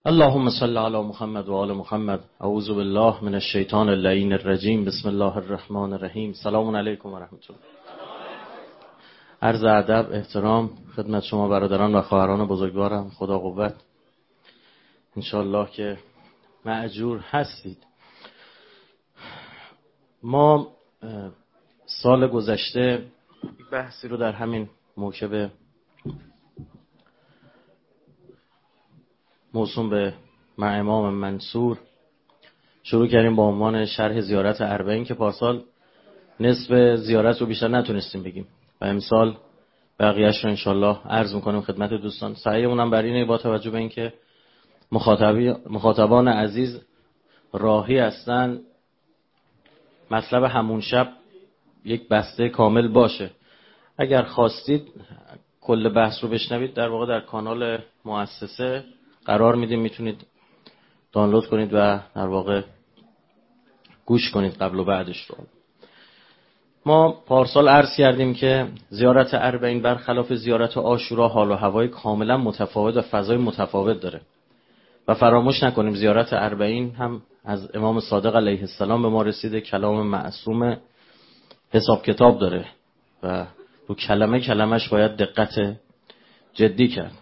اللهم صل علی محمد و آل محمد. اعوذ بالله من الشیطان اللعین الرجیم. بسم الله الرحمن الرحیم. سلام علیکم و رحمت الله. عرض ادب احترام خدمت شما برادران و خواهران بزرگوارم. خدا قوت. انشالله که مأجور هستید. ما سال گذشته بحثی رو در همین موکب موسوم به مع امام منصور شروع کردیم با عنوان شرح زیارت اربعین که پارسال نصف زیارت رو بیشتر نتونستیم بگیم و امسال بقیه‌اش رو انشالله عرض میکنیم خدمت دوستان. سعیمونم بر اینه با توجه به اینکه مخاطبان عزیز راهی هستن مطلب همون شب یک بسته کامل باشه. اگر خواستید کل بحث رو بشنوید در واقع در کانال مؤسسه قرار میدیم، میتونید دانلود کنید و در واقع گوش کنید قبل و بعدش رو. ما پارسال عرض کردیم که زیارت اربعین برخلاف زیارت عاشورا حال و هوای کاملا متفاوت و فضای متفاوت داره و فراموش نکنیم زیارت اربعین هم از امام صادق علیه السلام به ما رسیده، کلام معصوم، حساب کتاب داره و رو کلمه کلمش باید دقت جدی کرد.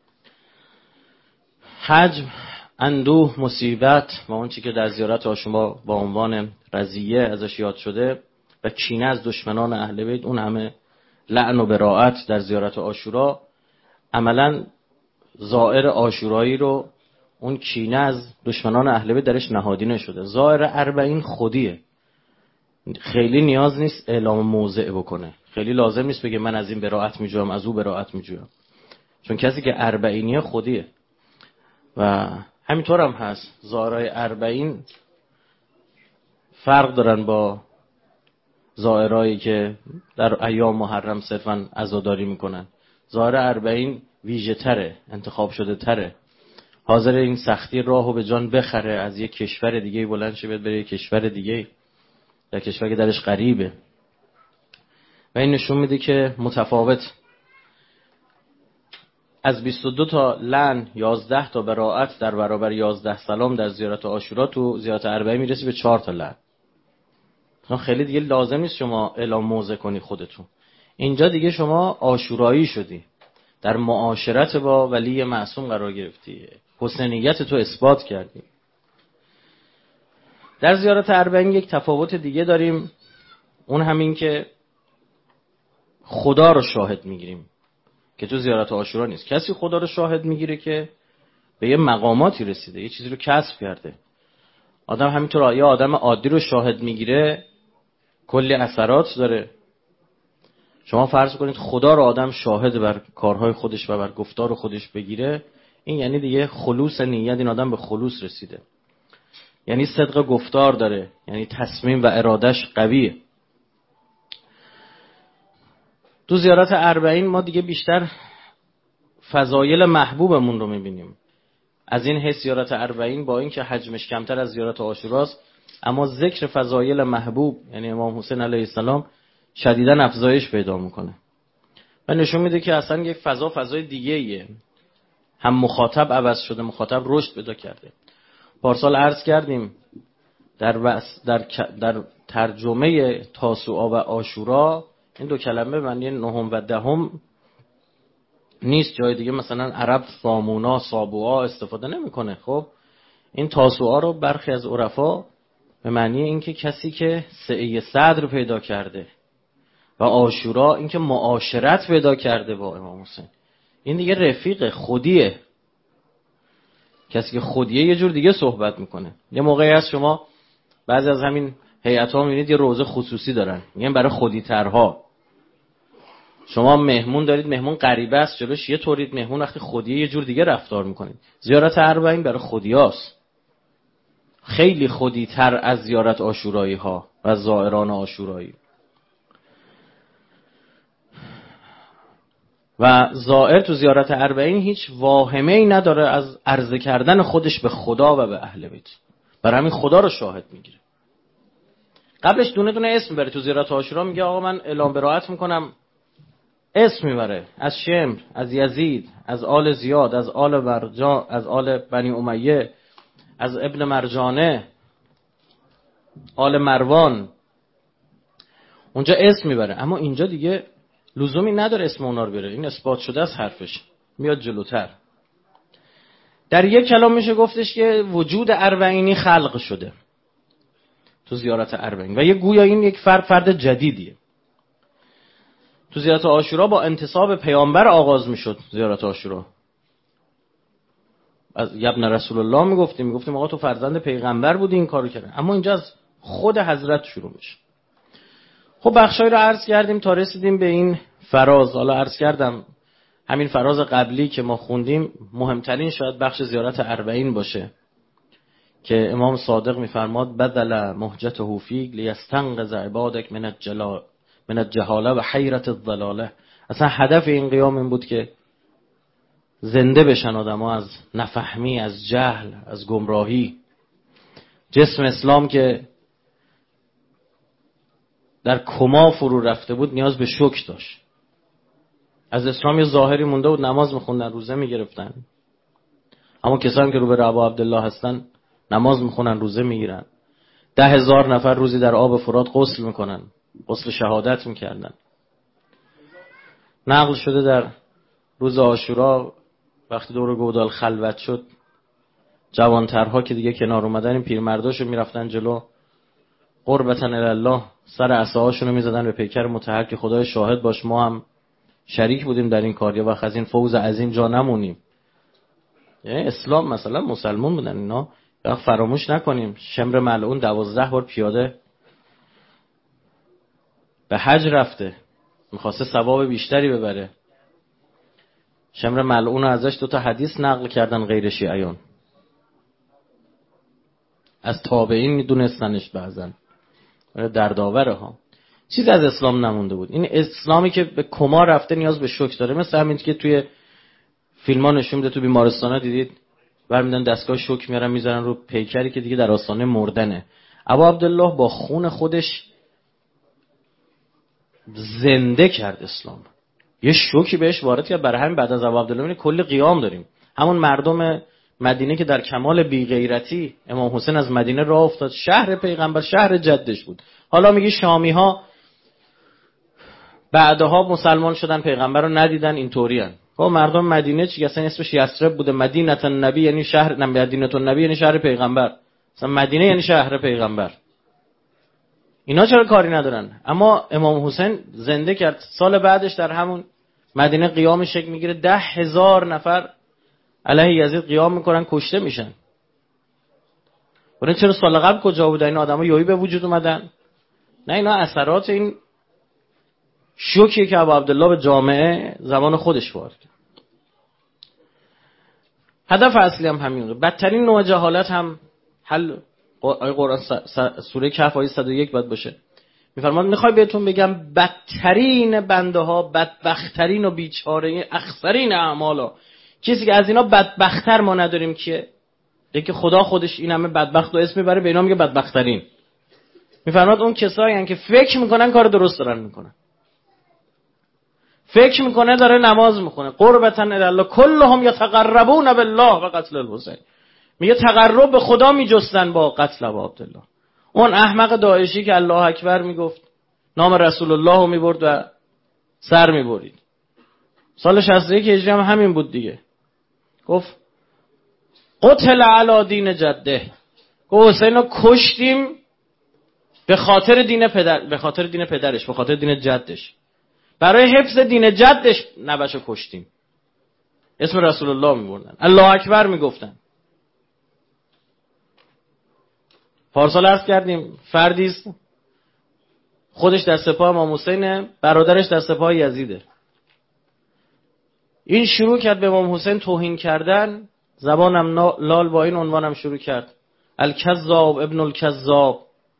حجم، اندوه، مصیبت و اون چی که در زیارت عاشورا با عنوان رضیه ازش یاد شده و کینه از دشمنان اهل بیت، اون همه لعن و براءت در زیارت عاشورا، عملا زائر عاشورایی رو اون کینه از دشمنان اهل بیت درش نهادینه شده. زائر اربعین خودیه، خیلی نیاز نیست اعلام موضع بکنه، خیلی لازم نیست بگه من از این براءت میجوام از او براءت میجوام، چون کسی که اربعینیه خودیه. و همینطور هم هست زائرای اربعین فرق دارن با زائرایی که در ایام محرم صرفا عزاداری میکنن. زائر اربعین ویژه تره، انتخاب شده تره، حاضر این سختی راهو به جان بخره، از یک کشور دیگه بلند شه بره یک کشور دیگه، در کشوری که درش غریبه. و این نشون میده که متفاوت. از 22 تا لعن 11 تا براءت در برابر 11 سلام در زیارت عاشورا، تو زیارت اربعین میرسی به 4 تا لعن. خیلی دیگه لازم نیست شما اعلام موضع کنی خودتون. اینجا دیگه شما عاشورایی شدی، در معاشرت با ولی معصوم قرار گرفتی، حسن نیت تو اثبات کردی. در زیارت اربعین یک تفاوت دیگه داریم، اون همین که خدا رو شاهد میگیریم که تو زیارت عاشورا نیست. کسی خدا رو شاهد میگیره که به یه مقاماتی رسیده، یه چیزی رو کسب کرده. آدم همینطور یا آدم عادی رو شاهد میگیره کلی اثرات داره. شما فرض کنید خدا رو آدم شاهد بر کارهای خودش و بر گفتار خودش بگیره، این یعنی دیگه خلوص نیت، این آدم به خلوص رسیده، یعنی صدق گفتار داره، یعنی تصمیم و ارادش قویه. تو زیارت اربعین ما دیگه بیشتر فضایل محبوبمون رو میبینیم. از این حیث زیارت اربعین با اینکه حجمش کمتر از زیارت عاشوراست، اما ذکر فضایل محبوب یعنی امام حسین علیه السلام شدیداً افزایش پیدا میکنه و نشون میده که اصلا یک فضای دیگه ایه. هم مخاطب عوض شده، مخاطب رشد پیدا کرده. پارسال عرض کردیم در ترجمه تاسوعا و عاشورا این دو کلمه معنی نهم و دهم نیست. جای دیگه مثلا عرب ثامونا سابوعا استفاده نمیکنه. خب این تاسوعا رو برخی از عرفا به معنی اینکه کسی که سعی صدر پیدا کرده و عاشورا اینکه معاشرت پیدا کرده با امام حسین، این دیگه رفیق خودیه. کسی که خودیه یه جور دیگه صحبت میکنه. یه موقعی هست شما بعضی از همین هیئت‌ها میبینید یه روزه خصوصی دارن، میگن برای خودی‌ترها. شما مهمون دارید، مهمون غریبه است جلوش یه طورید، مهمون وقتی خودیه یه جور دیگه رفتار میکنید. زیارت اربعین برای خودیاست، خیلی خودی‌تر از زیارت عاشورایی ها و زائران عاشورایی. و زائر تو زیارت اربعین هیچ واهمه‌ای نداره از عرضه کردن خودش به خدا و به اهل بیت، برای همین خدا رو شاهد میگیره. قبلش دونه دونه اسم بره. تو زیارت عاشورا میگه آقا من اعلام براءت میکنم اسم میبره از شمر، از یزید، از آل زیاد، از آل مرجان، از آل بنی امیه، از ابن مرجانه، آل مروان، اونجا اسم میبره. اما اینجا دیگه لزومی نداره اسم اونا رو بره، این اثبات شده از حرفش. میاد جلوتر در یک کلام میشه گفتش که وجود اربعینی خلق شده تو زیارت اربعین و یه گویا این یک فرد جدیدیه. تو زیارت عاشورا با انتصاب پیامبر آغاز میشد. زیارت عاشورا از ابن رسول الله میگفتیم آقا تو فرزند پیغمبر بودی این کارو کردی، اما اینجا از خود حضرت شروع میشه. خب بخشایی رو عرض کردیم تا رسیدیم به این فراز. حالا عرض کردم همین فراز قبلی که ما خوندیم مهمترین شاید بخش زیارت اربعین باشه که امام صادق میفرماد بدل مهجته فیک لیستنقذ عبادک من الجهاله و حیرت الضلاله. اصلا هدف این قیام این بود که زنده بشن آدم‌ها از نفهمی، از جهل، از گمراهی. جسم اسلام که در کما فرو رفته بود نیاز به شوک داشت. از اسلام یه ظاهری مونده بود، نماز میخوندن، روزه میگرفتن. اما کسانی که رو به ابا عبدالله هستن نماز میخونن، روزه میگیرن. 10,000 نفر روزی در آب فرات غسل میکنن، غسل شهادت میکردن. نقل شده در روز عاشورا وقتی دور گودال خلوت شد، جوانترها که دیگه کنار اومدن این پیرمرداشو میرفتن جلو، قربتن الله سر عصاهاشون رو میزدن به پیکر مطهر که خدای شاهد باش ما هم شریک بودیم در این کار، یا وقت از این فوز عظیم جا نمونیم. یعنی اسلام مثلا مسلمان بودن اینا، یا فراموش نکنیم شمر ملعون 12 بار پیاده به حج رفته، میخواسته ثواب بیشتری ببره. شمر ملعون ازش 2 حدیث نقل کردن غیر شیعیان، از تابعین میدونستنش، بعضن دردآوره ها. چیز از اسلام نمونده بود. این اسلامی که به کما رفته نیاز به شوک داره. مثل همین که توی فیلم‌ها نشون میده، تو بیمارستانا دیدید برمیدن دستگاه شوک میارن میذارن رو پیکری که دیگه در آستانه مردنه. ابا عبدالله با خون خودش زنده کرد اسلام. یه شوکی بهش وارد کرد. برای همین بعد از ابا عبدالله کلی قیام داریم. همون مردم مدینه که در کمال بی‌غیرتی امام حسین از مدینه راه افتاد، شهر پیغمبر، شهر جدش بود. حالا میگی شامی‌ها بعدها مسلمان شدن، پیغمبر رو ندیدن، اینطورین. خب مردم مدینه چی؟ اصلا اسمش یثرب بوده. مدینه النبی یعنی شهر، مدینه النبی یعنی شهر پیغمبر. مثلا مدینه یعنی شهر پیغمبر. اینا چرا کاری ندارن؟ اما امام حسین زنده کرد. سال بعدش در همون مدینه قیام شکل میگیره، 10,000 نفر علیه یزید قیام میکنن، کشته میشن. ولی چرا سال قبل کجا بودن این آدما؟ یهویی به وجود اومدن؟ نه، اینا اثرات این شوکیه که ابو عبدالله به جامعه زمان خودش وارد کرد. هدف اصلی هم همین. بدترین نوع جهالت هم حل قرآن سوره کهف آیه 101 باید باشه. میفرماد میخوای بهتون بگم بدترین بنده ها، بدبختترین و بیچاره اخسرین اعمالا، کسی که از اینا بدبختتر ما نداریم که دیگه خدا خودش این همه بدبخت و اسم میبره به اینا میگه بدبختترین. میفرماد اون کسایی هستن که فکر میکنن کار درست دارن میکنن، فکر میکنه داره نماز میخونه، قربتن الله کلهم یتقربون بالله و قتل الحسین، میگه تقرب به خدا میجستن با قتل ابو عبدالله. اون احمق داعشی که الله اکبر میگفت، نام رسول الله رو میبرد و سر میبرید. سال 61 هجری هم همین بود دیگه. گفت قتل علی دین جده، گفت حسین رو کشتیم به خاطر دین پدرش، به خاطر دین جدش، برای حفظ دین جدش نبشو کشتیم. اسم رسول الله میبردن، الله اکبر میگفتن. پارسال عرض کردیم فردی است خودش در سپاه امام حسینه، برادرش در سپاه یزیده. این شروع کرد به امام حسین توهین کردن، زبانم لال با این عنوانم شروع کرد: الکذاب ابن الکذاب،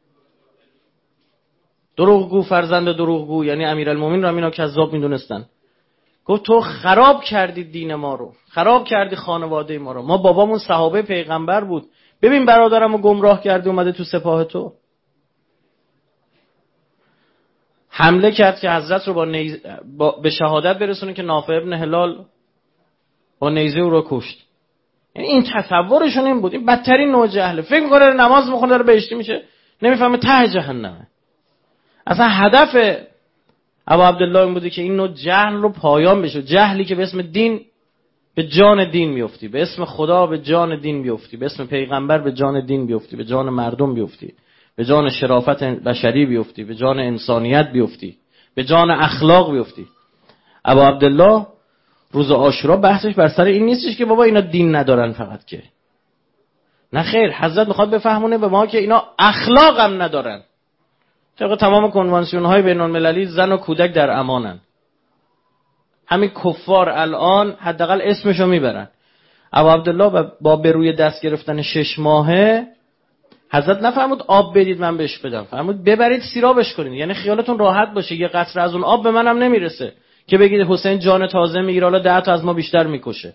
دروغگو فرزند دروغگو. یعنی امیرالمومنین رو اینا کذاب میدونستن. گفت تو خراب کردی دین ما رو، خراب کردی خانواده ما رو. ما بابامون صحابه پیغمبر بود، ببین برادرمو گمراه کردی اومده تو سپاه تو. حمله کرد که حضرت رو به شهادت برسونه که نافع ابن هلال با نیزه او رو کشت. یعنی این تصورشون این بود. این بدترین نوع جهله. فکر می‌کنه نماز می‌خونه داره بهشتی میشه، نمیفهمه ته جهنمه. اصلا هدف ابو عبدالله این بوده که این نوع جهل رو پایان بشه. جهلی که به اسم دین به جان دین میفتی، به اسم خدا به جان دین بیفتی، به اسم پیغمبر به جان دین بیفتی، به جان مردم بیفتی، به جان شرافت بشری بیفتی، به جان انسانیت بیفتی، به جان اخلاق بیفتی. ابو عبدالله روز عاشورا بحثش بر سر این نیستش که بابا اینا دین ندارن فقط، که نه خیر، حضرت میخواد بفهمونه به ما که اینا اخلاق هم ندارن. طبق تمام کنوانسیون های بین المللی زن و کودک در امانن. همین کفار الان حداقل اسمشو میبرن. ابو عبدالله با به روی دست گرفتن 6 ماهه حضرت نفرمود آب بدید من بهش بدم، فرمود ببرید سیرابش کنید. یعنی خیالتون راحت باشه یه قطره از اون آب به منم نمیرسه که بگید حسین جان تازه میگیره حالا 10 تا از ما بیشتر میکشه.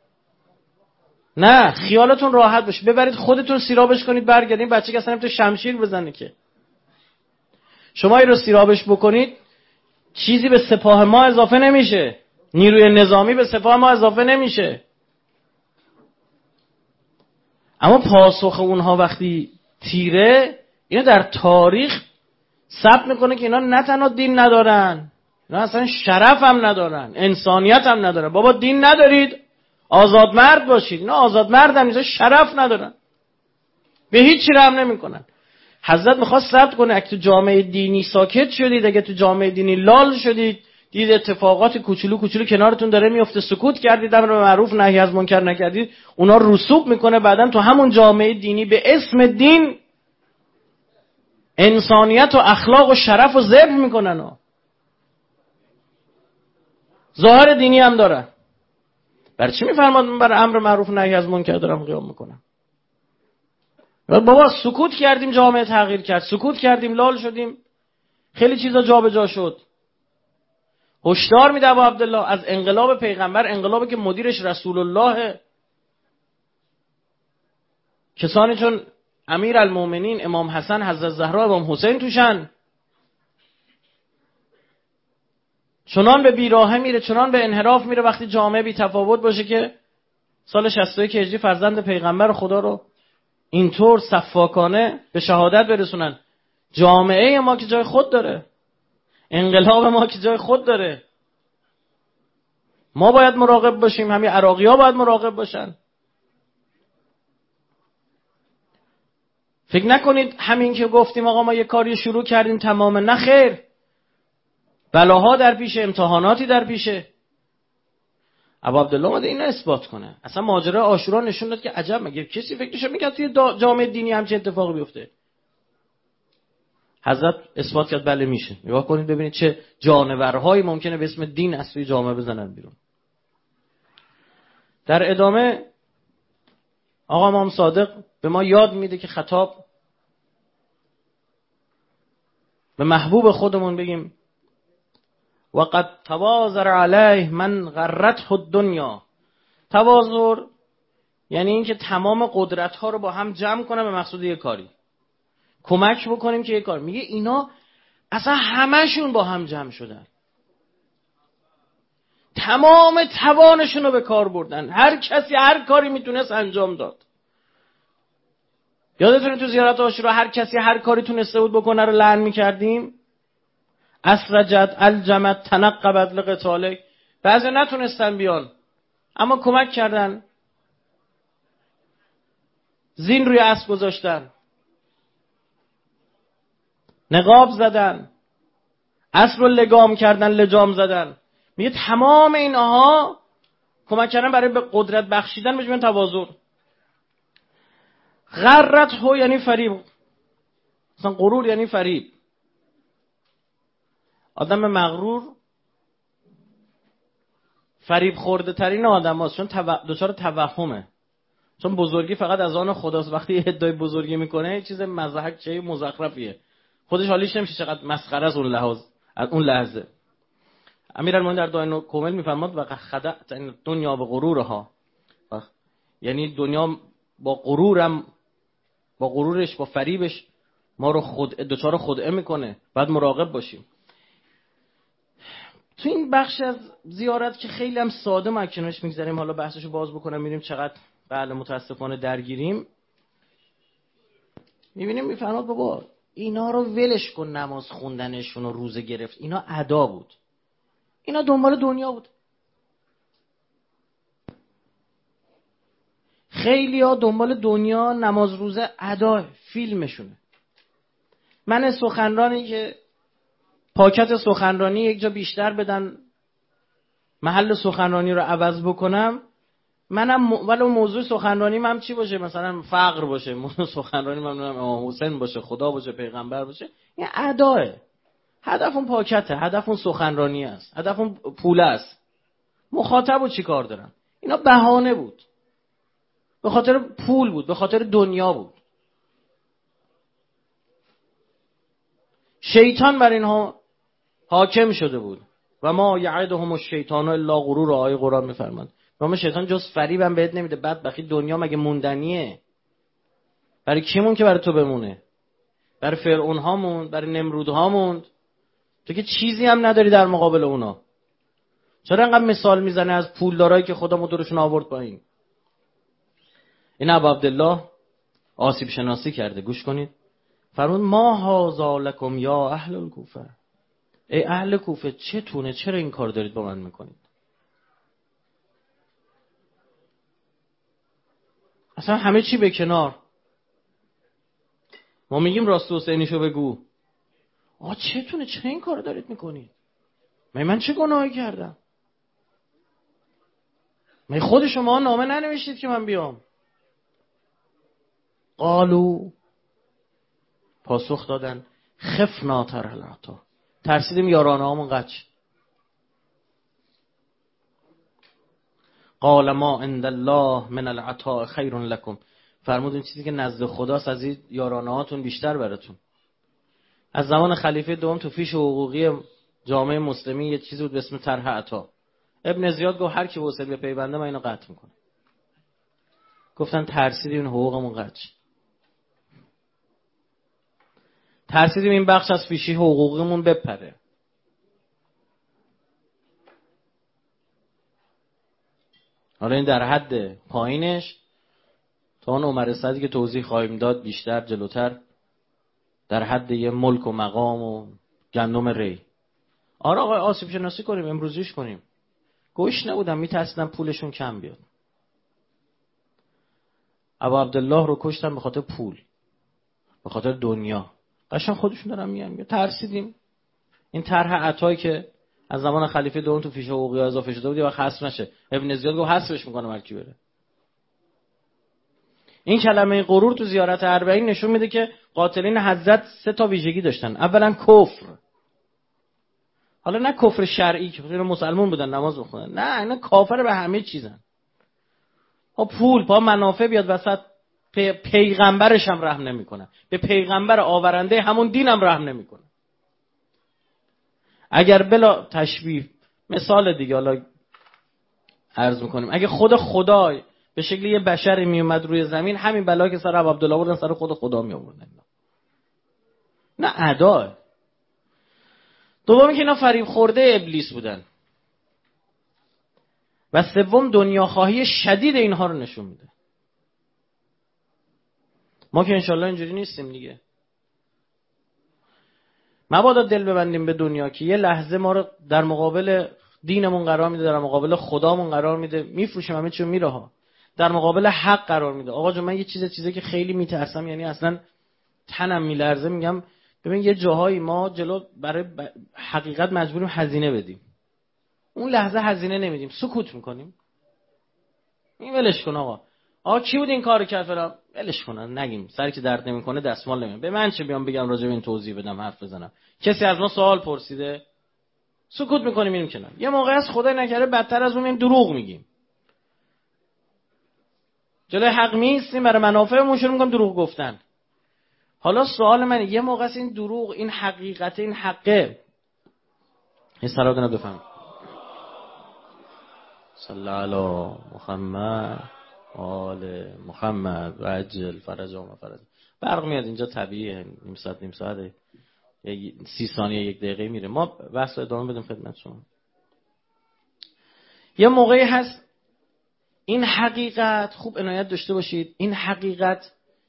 نه، خیالتون راحت باشه، ببرید خودتون سیرابش کنید برگردین. بچه که اصلا نمیتونه شمشیر بزنه که. شما این رو سیرابش بکنید چیزی به سپاه ما اضافه نمیشه، نیروی نظامی به سپاه ما اضافه نمیشه. اما پاسخ اونها وقتی تیره، اینا در تاریخ ثبت میکنه که اینا نه تنها دین ندارن، اینا اصلا شرف هم ندارن، انسانیت هم ندارن. بابا دین ندارید آزاد مرد باشید. اینا آزاد مرد هم نیست، شرف ندارن، به هیچ چی رحم نمیکنن. حضرت میخواست ثبت کنه اگه تو جامعه دینی ساکت شدید، اگه تو جامعه دینی لال شدید، دید اتفاقات کوچولو کوچولو کنارتون داره میفته، سکوت کردید، امر معروف نهی از منکر نکردید، اونا رسوب میکنه بعدن تو همون جامعه دینی به اسم دین انسانیت و اخلاق و شرف و ذبح میکنن. ظاهر دینی هم داره. برای چی میفرماد من برای امر معروف نهی از منکر دارم قیام میکنم؟ بابا سکوت کردیم جامعه تغییر کرد، سکوت کردیم لال شدیم، خیلی چیزا جابجا شد. هشدار میده ابو عبدالله از انقلاب پیغمبر، انقلابی که مدیرش رسول الله، کسانی چون امیر المومنین امام حسن حضرت زهرا امام حسین توشن، چنان به بیراهه میره، چنان به انحراف میره وقتی جامعه بی تفاوت باشه که سال 61 هجری فرزند پیغمبر خدا رو اینطور سفاکانه به شهادت برسونن. جامعه ما که جای خود داره، انقلاب ما که جای خود داره، ما باید مراقب باشیم، همین عراقی ها باید مراقب باشن. فکر نکنید همین که گفتیم آقا ما یه کاری شروع کردیم تمامه، نه خیر، بلاها در پیشه، امتحاناتی در پیشه. ابو عبدالله اومده اینو اثبات کنه. اصلا ماجرا عاشورا نشون داد که عجب مگه کسی فکرش میکرد توی جامعه دینی همچین اتفاقی بیفته؟ حضرت اثبات کرد بله میشه. نگاه کنید ببینید چه جانورهایی ممکنه به اسم دین از توی جامعه بزنن بیرون. در ادامه آقا امام صادق به ما یاد میده که خطاب به محبوب خودمون بگیم وقد تواضر علیه من غرته الدنیا. تواضر یعنی اینکه تمام قدرت ها رو با هم جمع کنه به مقصود یک کاری، کمک بکنیم که یک کار. میگه اینا اصلا همشون با هم جمع شدن، تمام توانشون رو به کار بردن، هر کسی هر کاری میتونست انجام داد. یادتونه تو زیارت عاشورا هر کسی هر کاری تونسته بود بکنه رو لعن میکردیم؟ اسرجت الجمت تنقبت لقتالک. بعضی نتونستن بیان اما کمک کردن، زین روی اسب گذاشتن، نقاب زدن، اسب رو لگام کردن، لجام زدن. میگه تمام اینها کمک کردن برای به قدرت بخشیدن بهش میگن تواضع. غرت هو یعنی فریب، مثلا غرور یعنی فریب. آدم مغرور فریب خورده ترین آدم هاست، چون دچار توهمه، چون بزرگی فقط از آن خداست. وقتی ادعای بزرگی میکنه چیز مضحک، چه مزخرفیه، خودش حالیش نمیشه چقدر مسخره از اون لحظه. امیرالمومنین در دعای کومل میفرماد و خدعت دنیا به غرورها، یعنی دنیا با غرورم، با غرورش، با فریبش ما رو دچار خدعه میکنه، باید مراقب باشیم. تو این بخش از زیارت که خیلی هم ساده ما کنارش میگذاریم، حالا بحثشو باز بکنم میبینیم چقدر بله متاسفانه درگیریم. میبینیم میفرماد بابا اینا رو ولش کن، نماز خوندنشون و روزه گرفت اینا ادا بود، اینا دنبال دنیا بود. خیلی ها دنبال دنیا، نماز روزه ادا فیلمشونه. من سخنرانی که پاکت سخنرانی یک جا بیشتر بدن، محل سخنرانی رو عوض بکنم، منم ولو موضوع سخنرانی من چی باشه، مثلا فقر باشه، موضوع سخنرانی من امام حسین باشه، خدا باشه، پیغمبر باشه، این اداه. هدف اون پاکته، هدف اون سخنرانی است، هدف اون پوله است. مخاطبو چی کار دارن؟ اینا بهانه بود، به خاطر پول بود، به خاطر دنیا بود. شیطان بر اینها حاکم شده بود. و ما یعدهم الشیطان الا غرور. آیه قرآن میفرماد ما شیطان جز فریبم بهت نمیده. بدبختی دنیا مگه موندنیه؟ برای کیمون که برای تو بمونه؟ برای فرعون ها موند، برای نمرود ها موند. تو که چیزی هم نداری در مقابل اونا. چرا انقدر مثال میزنه از پولدارایی که خدا مدورشون آورد پایین؟ این ابو عبدالله آسیب شناسی کرده، گوش کنید. فرمود ما هذا لکم یا اهل الکوفه. ای اهل کوفه چتونه، چرا این کار دارید با من میکنید؟ اصلا همه چی به کنار، ما میگیم راست حسینیشو بگو. چتونه، چرا این کار دارید میکنید؟ من چه گناهی کردم؟ خود شما نامه ننوشتید که من بیام؟ قالو، پاسخ دادن خفنا ترهلتا، ترسیدیم یارانه هامون قچ. قال ما عند الله من العطاء خیر لکم. فرمود این چیزی که نزد خداست از این یارانه هاتون بیشتر براتون. از زمان خلیفه دوم تو فیش حقوقی جامعه مسلمی یه چیزی بود به اسم طرح عطا. ابن زیاد گفت هر کی وصل به پیونده من اینو قطع میکنه. گفتن ترسیدیم این حقوقمون قطع، ترسیدیم این بخش از فیشی حقوقیمون بپره. حالا این در حد پایینش، تا اون عمر صدی که توضیح خواهیم داد بیشتر جلوتر، در حد یه ملک و مقام و گندم ری. آقا آسیب شناسی کنیم، امروزیش کنیم. گوش نبودم، میترسیدم پولشون کم بیاد. ابو عبدالله رو کشتن به خاطر پول، به خاطر دنیا. قشنگ خودشون دارن میگن ترسیدیم این طرح عطایی که از زمان خلیفه دوم تو فیش حقوقی اضافه شده بود و حذف نشه. ابن زیاد گفت حذفش میکنه هر کی بره. این کلمه غرور تو زیارت اربعین نشون میده که قاتلین حضرت 3 تا ویژگی داشتن. اولا کفر. حالا نه کفر شرعی که اینا مسلمان بودن نماز بخونن، نه اینا کافر به همه چیزن. پول، منافع بیاد وسط، پیغمبرش هم رحم نمیکنه، به پیغمبر آورنده همون دین هم رحم نمیکنه. اگر بلا تشبیه مثال دیگه حالا عرض میکنیم، اگه خود خدای به شکل یه بشری میومد روی زمین، همین بلا که سر ابو عبدالله بردن سر خود خدا میآوردن. نه ادا. دومی که اینا فریب خورده ابلیس بودن، و سوم دنیاخواهی شدید اینها رو نشون میده. ما که انشالله اینجوری نیستیم دیگه. مبادا دل ببندیم به دنیا که یه لحظه ما رو در مقابل دینمون قرار میده، در مقابل خدامون قرار میده، میفروشیم همه چیو میره ها، در مقابل حق قرار میده. آقا جون من یه چیزی که خیلی میترسم، یعنی اصلا تنم میلرزه، میگم ببین یه جاهایی ما جلو برای حقیقت مجبوریم هزینه بدیم، اون لحظه هزینه نمیدیم، سکوت میکنیم. این ولش کن آقا کی بود این کارو کرد فلان، ولش کن، نگیم، سری که درد نمیکنه دستمال نمیام. به من چه بیام بگم راجع به این توضیح بدم، حرف بزنم؟ کسی از ما سوال پرسیده؟ سکوت میکنیم میریم کنار. یه موقع از خدای نکرده بدتر از اون این دروغ میگیم، جلوی حق میستیم، برای منافعمون شروع میکنیم دروغ گفتن. حالا سوال منه، یه موقع از این دروغ، این حقیقت، این حقه، این سلام بفهم صلی علی محمد آل محمد و عجل فرجهم فرج. برق میاد اینجا طبیعیه، نیم ساعت 30 ثانیه 1 دقیقه میره. ما بحث ادامه بدیم خدمت شما. یه موقعی هست این حقیقت، خوب عنایت داشته باشید، این حقیقت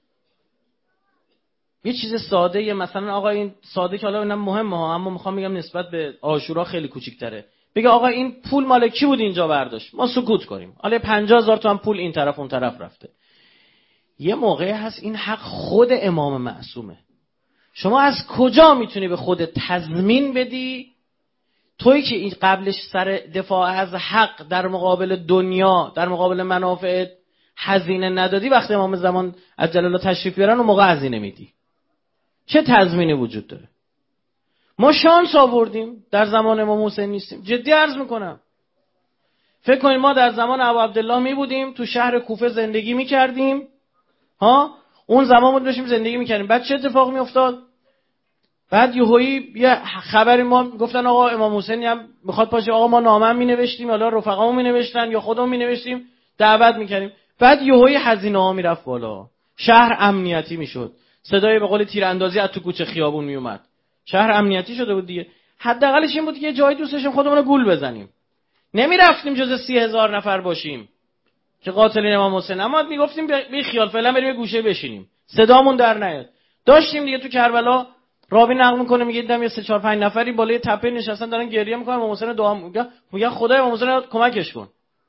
یه چیز ساده، یه مثلا آقا این ساده که حالا اینم مهمه ها، اما میخوام بگم نسبت به عاشورا خیلی کوچیک‌تره. بگه آقا این پول مال کی بود اینجا برداشت، ما سکوت کنیم. حالا 50,000 تومان پول این طرف اون طرف رفته. یه موقعی هست این حق خود امام معصومه. شما از کجا میتونی به خودت تضمین بدی تویی که این قبلش سر دفاع از حق در مقابل دنیا، در مقابل منافع هزینه ندادی، وقتی امام زمان عجل الله تشریف بیارن اون موقع هزینه میدی؟ چه تضمینی وجود داره؟ ما شانس آوردیم در زمان امام حسین نیستیم. جدی عرض میکنم. فکر کنید ما در زمان ابو عبدالله می بودیم، تو شهر کوفه زندگی میکردیم، ها، اون زمان بود داشتیم زندگی میکردیم، بعد چه اتفاقی میافتاد؟ بعد یه خبری ما گفتن آقا امام حسینی هم میخواد پاشه، آقا ما نامه می نوشتیم، حالا رفقامون می نوشتن یا خودمون می نوشتیم، دعوت میکردیم. بعد یهویی هزینه ها میرفت بالا، شهر امنیتی میشد، صدای به قول تیراندازی از تو کوچه خیابون میومد، شهر امنیتی شده بود دیگه. حداقلش این بود که یه جایی دوست داشتیم خودمون رو گول بزنیم، نمیرفتیم جز 30,000 نفر باشیم که قاتلین امام حسین، اما میگفتیم بی خیال فعلا بریم یه گوشه بشینیم، صدامون در نیاد. داشتیم دیگه تو کربلا راوی نقل میکنه، میگه دیدم یه 3-4-5 نفری بالای تپه نشستن دارن گریه میکنن، امام حسین دعا میگه خدای امام حسین کمکش کن.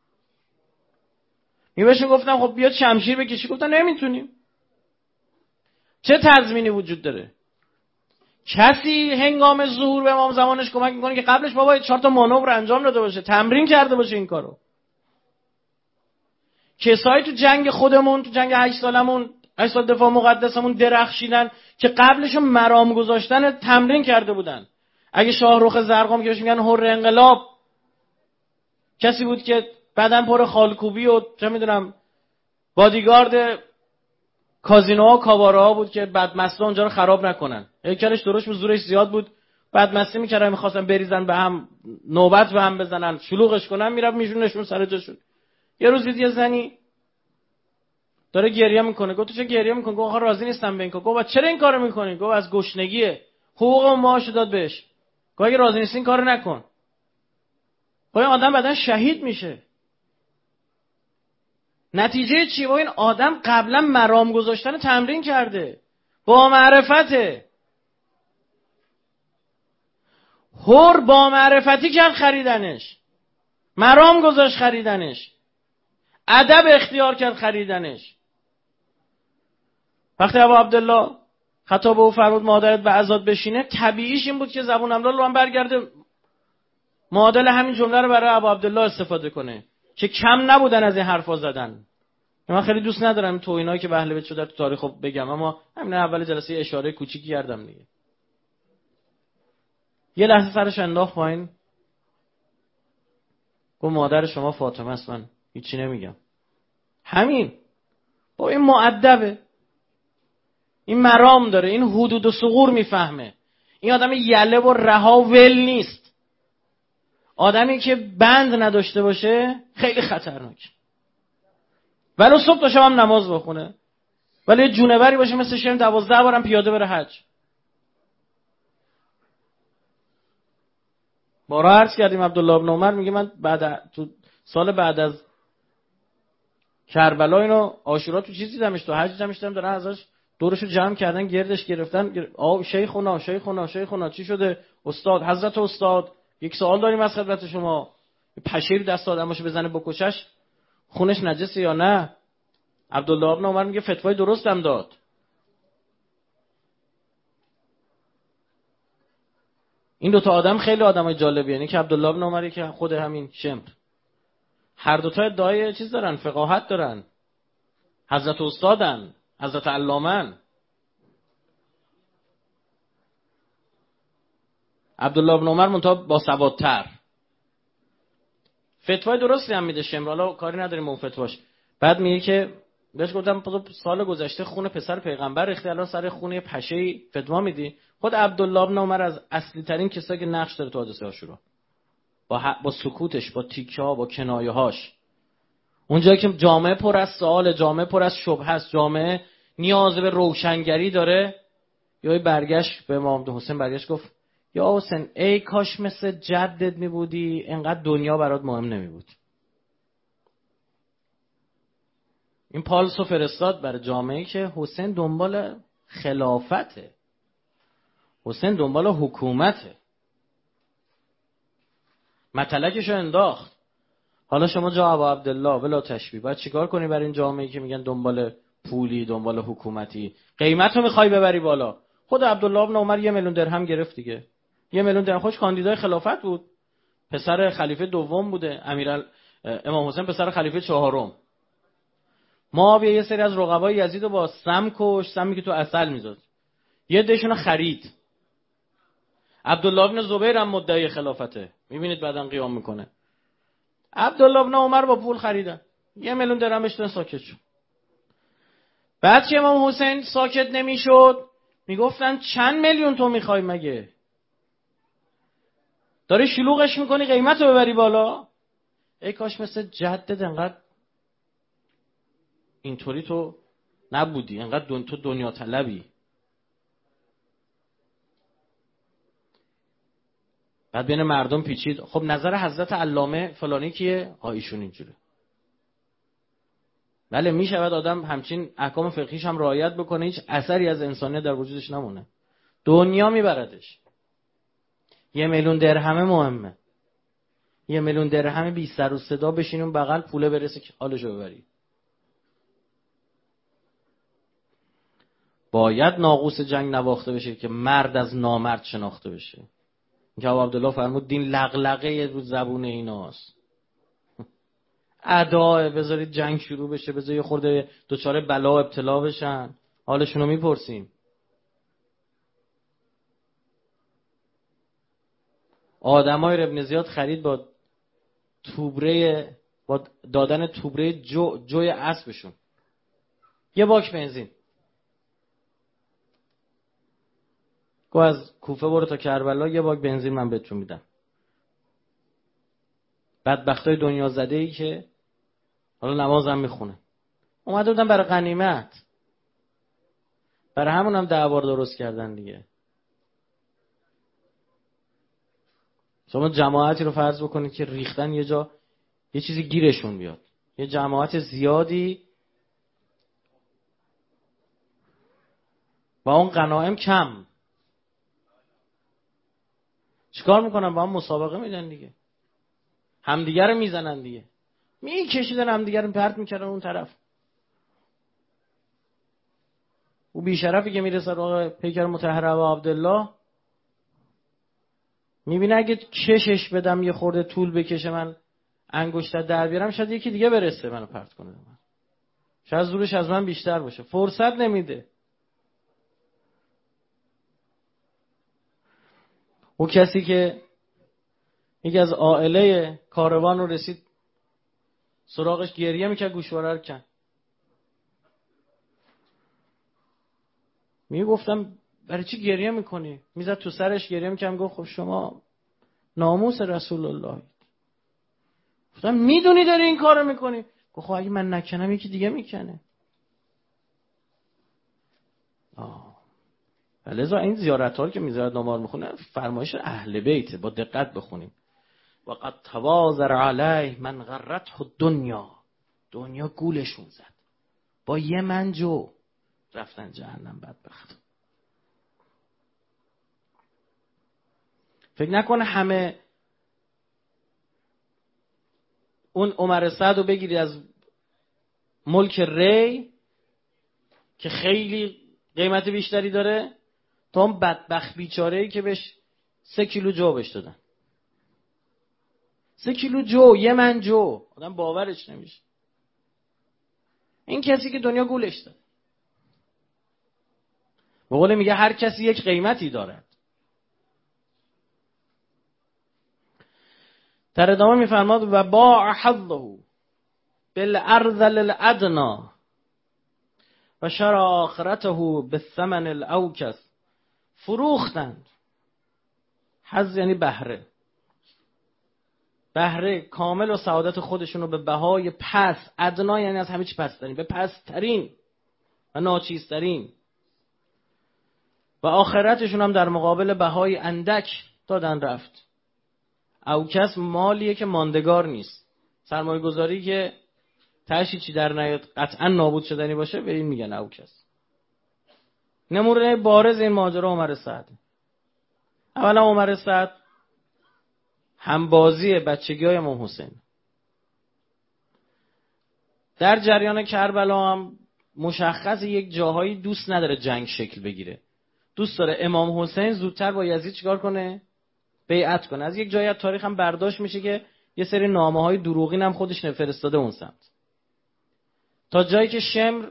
میبشون گفتم خب بیاد شمشیر بکشی، گفتن نمیتونیم. چه تضمینی وجود داره؟ کسی هنگام ظهور به امام زمانش کمک میکنه که قبلش بابا 4 تا مانور انجام داده باشه، تمرین کرده باشه این کارو. کسایی تو جنگ خودمون، تو جنگ 8 سالمون، 8 سال دفاع مقدسمون درخشیدن که قبلشون مرام گذاشتن تمرین کرده بودن. اگه شاهرخ زرقام که بهش میگن حر انقلاب، کسی بود که بدن پر خالکوبی و چه میدونم بادیگارد کازینوها کاباره‌ها بود که بدمستا اونجا رو خراب نکنن. هیکلش درشت بود، زورش زیاد بود، بدمستی میکردن، میخواستن بریزن به هم، نوبت به هم بزنن، شلوغش کنن، میرفت میشونشون سر جاشون. یه روز دید یه زنی داره گریه میکنه، گفت تو چه گریه میکنی؟ گفت آخه راضی نیستم به این کار. گفت چرا این کارو میکنی؟ گفت از گشنگیه، حقوق و معاش داد بهش. گفت اگه راضی نیستی این کارو نکن. گفت این آدم بعدن شهید میشه. نتیجه چی؟ این آدم قبلا مرام گذاشتن تمرین کرده، با معرفته. هر با معرفتی کرد خریدنش، مرام گذاشت خریدنش، ادب اختیار کرد خریدنش. وقتی ابو عبدالله خطاب او فرمود مادرت به عزاد بشینه، طبیعیش این بود که زبون املال رو هم برگرده معادل همین جمله رو برای ابو عبدالله استفاده کنه که کم نبودن از این حرفا زدن. من خیلی دوست ندارم توهینایی که به اهل بیت شده تو تاریخ بگم، اما همین اول جلسه اشاره کوچیکی کردم دیگه. یه لحظه سرش انداخت پایین، گفت مادر شما فاطمه است، من هیچی نمیگم. همین. با این مؤدبه، این مرام داره، این حدود و ثغور میفهمه. این آدم یله و رها ول نیست. آدمی که بند نداشته باشه خیلی خطرناک. ولو صبح تا شب هم نماز بخونه، ولی جونوری باشه مثل شم 12 بارم پیاده بره حج. بارا عرض کردیم عبدالله بن عمر میگه من تو سال بعد از کربلا اینو عاشورا تو چیزی دیدمش، تو حج دیدمش، دارن ازش دورشو جمع کردن، گردش گرفتن. شیخونا چی شده؟ استاد، حضرت استاد، یک سوال داریم از خدمت شما. پشیر دست آدماشو بزنه بکشش خونش نجسه یا نه؟ عبدالله بن عمر میگه فتوای درستم داد. این دوتا آدم خیلی آدمای جالبیه، یعنی که عبدالله بن عمری که خود همین شمر، هر دوتا ادعای چیز دارن، فقاهت دارن، حضرت استادن، حضرت علامن. عبدالله بن عمر منتها با سوادتر، فتوای درستی هم میده شمر، حالا کاری نداریم اون فتواش. بعد میگه که بهش گفتم سال گذشته خون پسر پیغمبر ریختی، الان سر خون پشه فتوا میدی؟ خود عبدالله بن عمر از اصلی ترین کسایی که نقش داره تو حادثه عاشورا، با سکوتش، با تیکه‌ها، با کنایه‌هاش. اونجایی که جامعه پر از سوال، جامعه پر از شبهه است، جامعه نیاز به روشنگری داره، یهو برگشت به امام حسین، برگشت گفت یا حسین ای کاش مثل جدت میبودی، اینقدر دنیا برات مهم نمیبود. این پالسو فرستاد برای جامعه که حسین دنبال خلافته، حسین دنبال حکومته، مطلقشو انداخت. حالا شما جا ابا عبدالله بلا تشبیه باید چیکار کنی برای این جامعه‌ای که میگن دنبال پولی، دنبال حکومتی، قیمتو میخوای ببری بالا؟ خود عبدالله بن عمر 1 میلیون درهم گرفت دیگه. 1 میلیون درهم. خوش کاندیدای خلافت بود، پسر خلیفه دوم بوده، امام حسین پسر خلیفه چهارم. معاویه یه سری از رقبای یزیدو با سم کش، سمی که تو عسل میذاشت. یه دشونو خرید. عبدالله بن زبیر هم مدعی خلافته، میبینید بعدن قیام میکنه. عبدالله بن عمر با پول خریدن، 1 میلیون درهمش تو ساکت شد. بعد که امام حسین ساکت نمیشد میگفتن چند میلیون تو میخوای مگه؟ داری شلوغش میکنی قیمت رو ببری بالا؟ ای کاش مثل جدت انقدر اینطوری تو نبودی، انقدر تو دنیا طلبی. بعد بین مردم پیچید. خب نظر حضرت علامه فلانی کیه؟ ایشون اینجوره. بله میشود آدم همچین احکام فقهیش هم رعایت بکنه، هیچ اثری از انسانیت در وجودش نمونه، دنیا میبردش. 1 میلیون درهم مهمه. 1 میلیون درهم بی سر و صدا بشینون بغل پوله برسه که حالشو ببری. باید ناقوس جنگ نواخته بشه که مرد از نامرد شناخته بشه. که ابو عبدالله فرمود دین لغلقه رو زبون ایناست. ادا بذارید جنگ شروع بشه، بذارید خورده دوچاره بلا ابتلا بشن، حالشون رو میپرسیم. آدمای ابن زیاد خرید با دادن توبره جوی اسبشون 1 باک بنزین. گو از کوفه برو تا کربلا 1 باک بنزین من بهتون میدم. بدبختای دنیا زده ای که حالا نمازم میخونه اومده بودن برای غنیمت، برای همون هم دعوار درست کردن دیگه. شما جماعتی رو فرض بکنید که ریختن یه جا یه چیزی گیرشون بیاد، یه جماعت زیادی با اون غنایم کم، چیکار میکنن؟ با هم مسابقه میدن دیگه، همدیگه رو میزنن دیگه، میکشیدن همدیگه رو پرت میکردن اون طرف. او بیشرفی که میرسه رو پیکر مطهر ابو عبدالله میبینه اگه کشش بدم یه خورده طول بکشه من انگشتر در بیارم شاید یکی دیگه برسه منو پرت کنه من. شاید زورش از من بیشتر باشه، فرصت نمیده. او کسی که یکی از عائله کاروان رو رسید سراغش، گریه میکرد، گوشواره رو کن. میگفتم برای چی گریه میکنی؟ میزد تو سرش گریه میکرد، گفت خب شما ناموس رسول الله. گفتم میدونی داری این کارو میکنی؟ گفت خب اگه من نکنم یکی دیگه میکنه. لذا این زیارت ها که میزارت نامار میخونه فرمایش اهل بیته، با دقت بخونیم. وقد توازر علیه من غرته الدنیا، دنیا گولشون زد، با 1 منجو رفتن جهنم. بدبخت. فکر نکنه همه اون عمر سعد رو بگیری از ملک ری که خیلی قیمت بیشتری داره تا اون بدبخت بیچاره‌ای که بهش 3 کیلو جو بهش دادن. 3 کیلو جو، 1 منجو، آدم باورش نمیشه. این کسی که دنیا گولش داد. به قول میگه هر کسی یک قیمتی دارد. در ادامه میفرماد و باع حظه بالارذل الادنى و شرع آخرته بالثمن الاوکس. فروختند. حظ یعنی بهره، بهره کامل و سعادت خودشون رو به بهای پس، ادنا یعنی از همه چی پس ترین، به پس ترین و ناچیزترین، و آخرتشون هم در مقابل بهای اندک دادن رفت. اوکس مالیه که ماندگار نیست، سرمایه گذاری که تاشی چی در نیاد قطعا نابود شدنی باشه، به این میگن اوکس. نمونه بارز این ماجرا عمر سعد. اولا عمر سعد همبازی بچگی‌های امام حسین. در جریان کربلا هم مشخص یک جاهایی دوست نداره جنگ شکل بگیره. دوست داره امام حسین زودتر با یزید چیکار کنه؟ بیعت کنه. از یک جایی از تاریخ هم برداشت میشه که یه سری نامه‌های دروغین هم خودش فرستاده اون سمت. تا جایی که شمر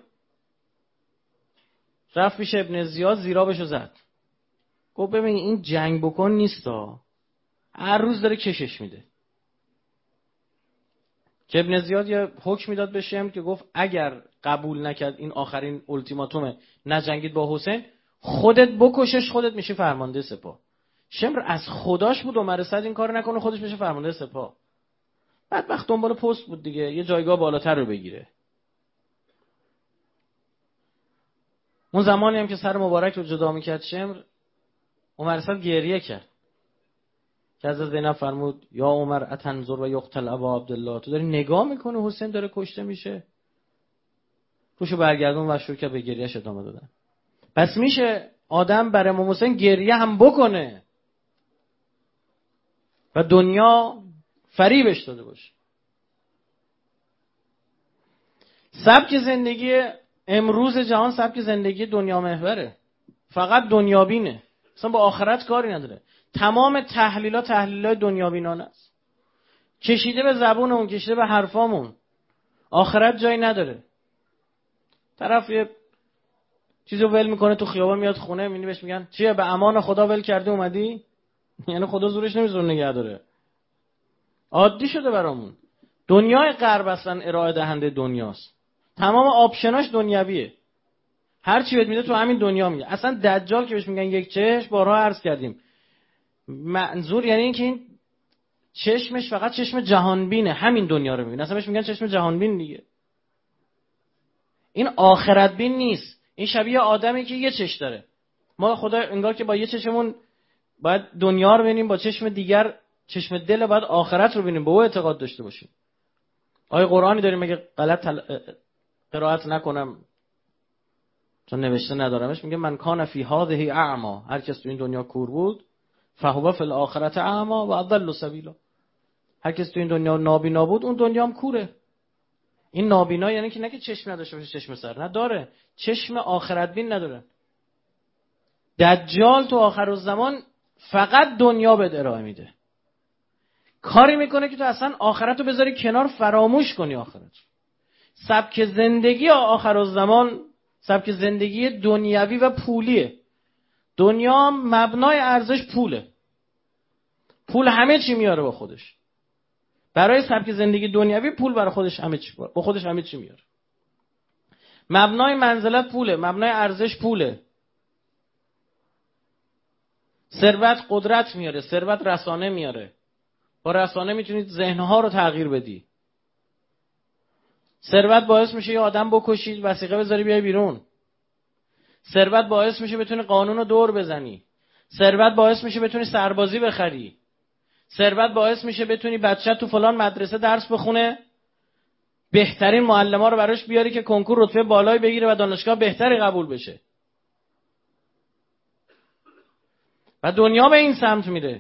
رفت پیش ابن زیاد زیرابشو زد. گفت ببین این جنگ بکن نیستا. هر روز داره کشش میده. که ابن زیاد یه حکم میداد به شمر که گفت اگر قبول نکرد این آخرین التیماتومه نجنگید با حسین، خودت بکشش، خودت میشی فرمانده سپاه. شمر از خداش بود عمر سعد این کارو نکنه، خودش میشه فرمانده سپاه. بعد وقت دنبال پست بود دیگه، یه جایگاه بالاتر رو بگیره. اون زمانی هم که سر مبارک رو جدا میکرد شمر، عمر سعد گریه کرد. که از زینب فرمود یا عمر اتنظر و یقتل ابا عبدالله، تو داری نگاه میکنه حسین داره کشته میشه؟ روشو برگردون و شروع که به گریهش ادامه دادن. پس میشه آدم برای امام حسین گریه هم بکنه و دنیا فریبش داده باشه. سبک زندگی امروز جهان سبک زندگی دنیا محوره، فقط دنیابینه، اصلا با آخرت کاری نداره. تمام تحلیلات دنیابینانه است، کشیده به زبونمون، کشیده به حرفامون. آخرت جایی نداره. طرف یه چیزو ول میکنه تو خیابان میاد خونه، میبینی بهش میگن چیه به امان خدا ول کرده اومدی؟ یعنی خدا زورش نمیذاره نگه داره. عادی شده برامون. دنیای غرب اصلا ارائه دهنده دنیاست. تمام آپشناش دنیویه. هر چی بهت میده تو همین دنیا میگه. اصلا دجال که بهش میگن یک چشم، بارها عرض کردیم. منظور یعنی این که این چشمش فقط چشم جهانبینه، همین دنیا رو میبینه. اصلا بهش میگن چشم جهانبین دیگه. این آخرت بین نیست. این شبیه آدمی که یه چش داره. ما خدا انگار که با یه چشمون باید دنیا رو ببینیم، با چشم دیگر چشم دل باید آخرت رو ببینیم، به او اعتقاد داشته باشیم. آیه قرآنی داریم، مگه غلط قرائت نکنم چون نوشته ندارمش، میگه من کان فی هذه اعما، هر کس تو این دنیا کور بود فهو فی الاخرة اعما و اضل سبیلا. هر کس تو این دنیا نابینا بود اون دنیا هم کوره. این نابینا یعنی که نه که چشم نداشته باشه، چشم سر نداره، چشم آخرت بین نداره. دجال تو آخر الزمان فقط دنیا بهت ارائه میده، کاری میکنه که تو اصلا آخرت رو بذاری کنار، فراموش کنی آخرت. سبک زندگی آخر الزمان سبک زندگی دنیوی و پولیه. دنیا مبنای ارزش پوله. پول همه چی میاره با خودش. برای سبک زندگی دنیوی پول برای خودش همه چی با خودش همه چی میاره. مبنای منزلت پوله، مبنای ارزش پوله. ثروت قدرت میاره، ثروت رسانه میاره. با رسانه میتونید ذهنها رو تغییر بدی. ثروت باعث میشه یه آدم بکشی، وثیقه بذاری بیای بیرون. ثروت باعث میشه بتونی قانون رو دور بزنی. ثروت باعث میشه بتونی سربازی بخری. ثروت باعث میشه بتونی بچه تو فلان مدرسه درس بخونه، بهترین معلم‌ها رو براش بیاری که کنکور رتبه بالایی بگیره و دانشگاه بهتری قبول بشه. و دنیا به این سمت میره.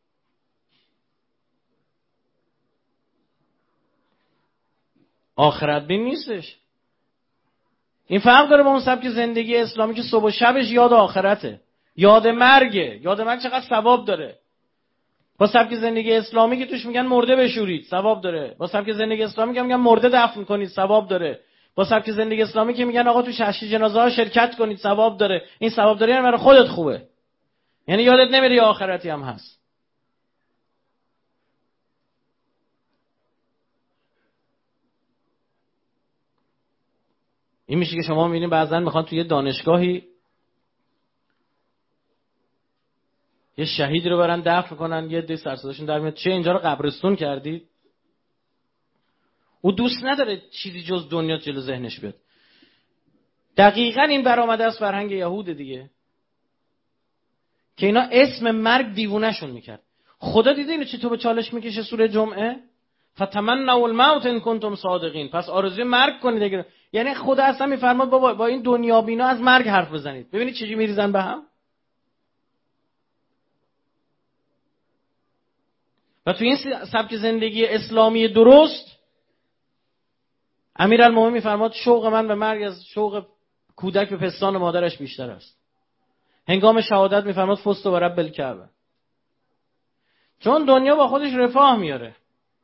آخرت بین نیستش. این فرق داره با اون سبک زندگی اسلامی که صبح و شبش یاد آخرته، یاد مرگه. یاد مرگ چقدر ثواب داره. با سبک زندگی اسلامی که توش میگن مرده بشورید، ثواب داره. با سبک زندگی اسلامی که میگن مرده دفن کنید، ثواب داره. با سبک زندگی اسلامی که میگن آقا تو ششی جنازه ها شرکت کنید، ثواب داره. این ثواب داره یعنی برای خودت خوبه، یعنی یادت نمیره آخرتی هم هست. این میشه که شما میبینید بعضن میخوان توی دانشگاهی یه شهید رو برن دفن کنن، یه دی سرصداشون در میاد چه اینجا رو قبرستون کردید؟ او دوست نداره چیزی جز دنیا جلو ذهنش بیاد. دقیقاً این برآمده از فرهنگ یهود دیگه، که اینا اسم مرگ دیوونه‌شون میکرد. خدا دیده اینو چطور به چالش میکشه سوره جمعه؟ فتمنوا الموت ان کنتم صادقین. پس آرزوی مرگ کنید اگر، یعنی خدا اصلا میفرماد بابا با این دنیا بینا از مرگ حرف بزنید. ببینید چجوری میریزن به هم. و تو این سبک زندگی اسلامی درست امیرالمومنین میفرماد شوق من به مرگ از شوق کودک به پستان مادرش بیشتر است. هنگام شهادت میفرماد فزت و رب الکعبه. چون دنیا با خودش رفاه میاره.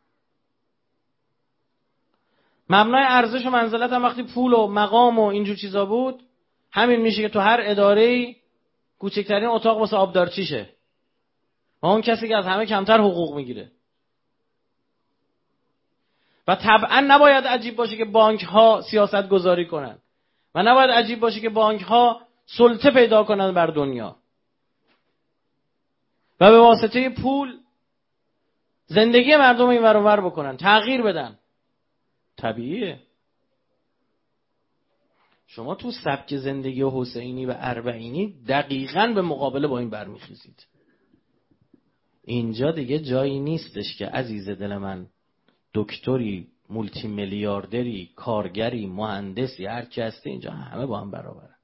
مبنای ارزش و منزلت هم وقتی پول و مقام و اینجور چیزا بود، همین میشه که تو هر اداره‌ای کوچکترین اتاق واسه آبدارچیشه و اون کسی که از همه کمتر حقوق میگیره. و طبعا نباید عجیب باشه که بانک ها سیاست گذاری کنن و نباید عجیب باشه که بانک ها سلطه پیدا کنن بر دنیا و به واسطه پول زندگی مردم این ور و ور بکنن، تغییر بدن. طبیعیه. شما تو سبک زندگی حسینی و اربعینی دقیقاً به مقابله با این برمیخیزید. اینجا دیگه جایی نیستش که عزیز دل من دکتری، مولتی میلیاردری، کارگری، مهندسی، هر کی هستی اینجا همه با هم برابرن.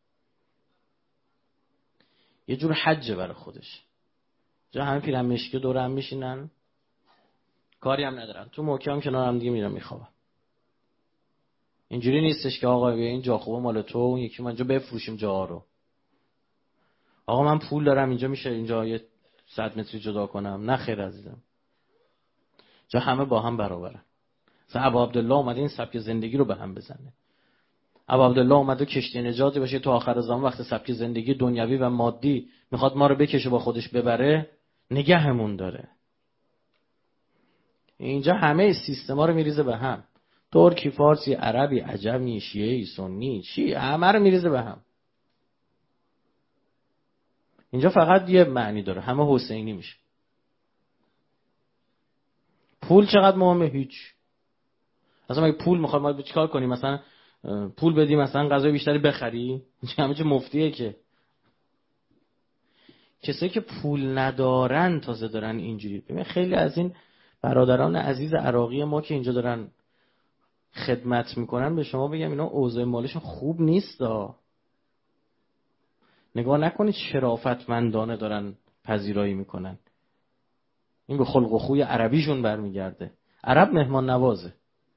یه جور حجه برای خودش. جا همه پیرن مشکی دور هم میشینن، کاری هم ندارن، تو محکم کنار هم دیگه میرن میخوابن. اینجوری نیستش که آقا این جا خوبه مال تو، اون یکی ما اینجا بفروشیم جاها رو. آقا من پول دارم اینجا میشه اینجا یه 100 متری جدا کنم. نه خیر عزیزم. جا همه با هم برابرن. مثلا ابو عبدالله اومده این سبک زندگی رو به هم بزنه. ابو عبدالله اومده کشتی نجاتی باشه تو آخر زمان، وقت سبک زندگی دنیوی و مادی میخواد ما رو بکشه با خودش ببره، نگهمون داره. اینجا همه سیستما رو میریزه به هم. ترکی، فارسی، عربی، عجمی، شیعی، سنی، چی، همه رو میریزه به هم. اینجا فقط یه معنی داره، همه حسینی میشه. پول چقدر مهمه؟ هیچ. اصلا اگه پول میخواد ما چیکار کنیم؟ مثلا پول بدی مثلا غذای بیشتری بخری؟ همه چه مفتیه که. کسایی که پول ندارن تازه دارن اینجوری. ببین خیلی از این برادران عزیز عراقی ما که اینجا دارن خدمت میکنن، به شما بگم اینا اوضاع مالشون خوب نیست. نگاه نکنید شرافتمندانه دارن پذیرایی میکنن. این به خلق و خوی عربیشون برمیگرده. عرب مهمان نوازه.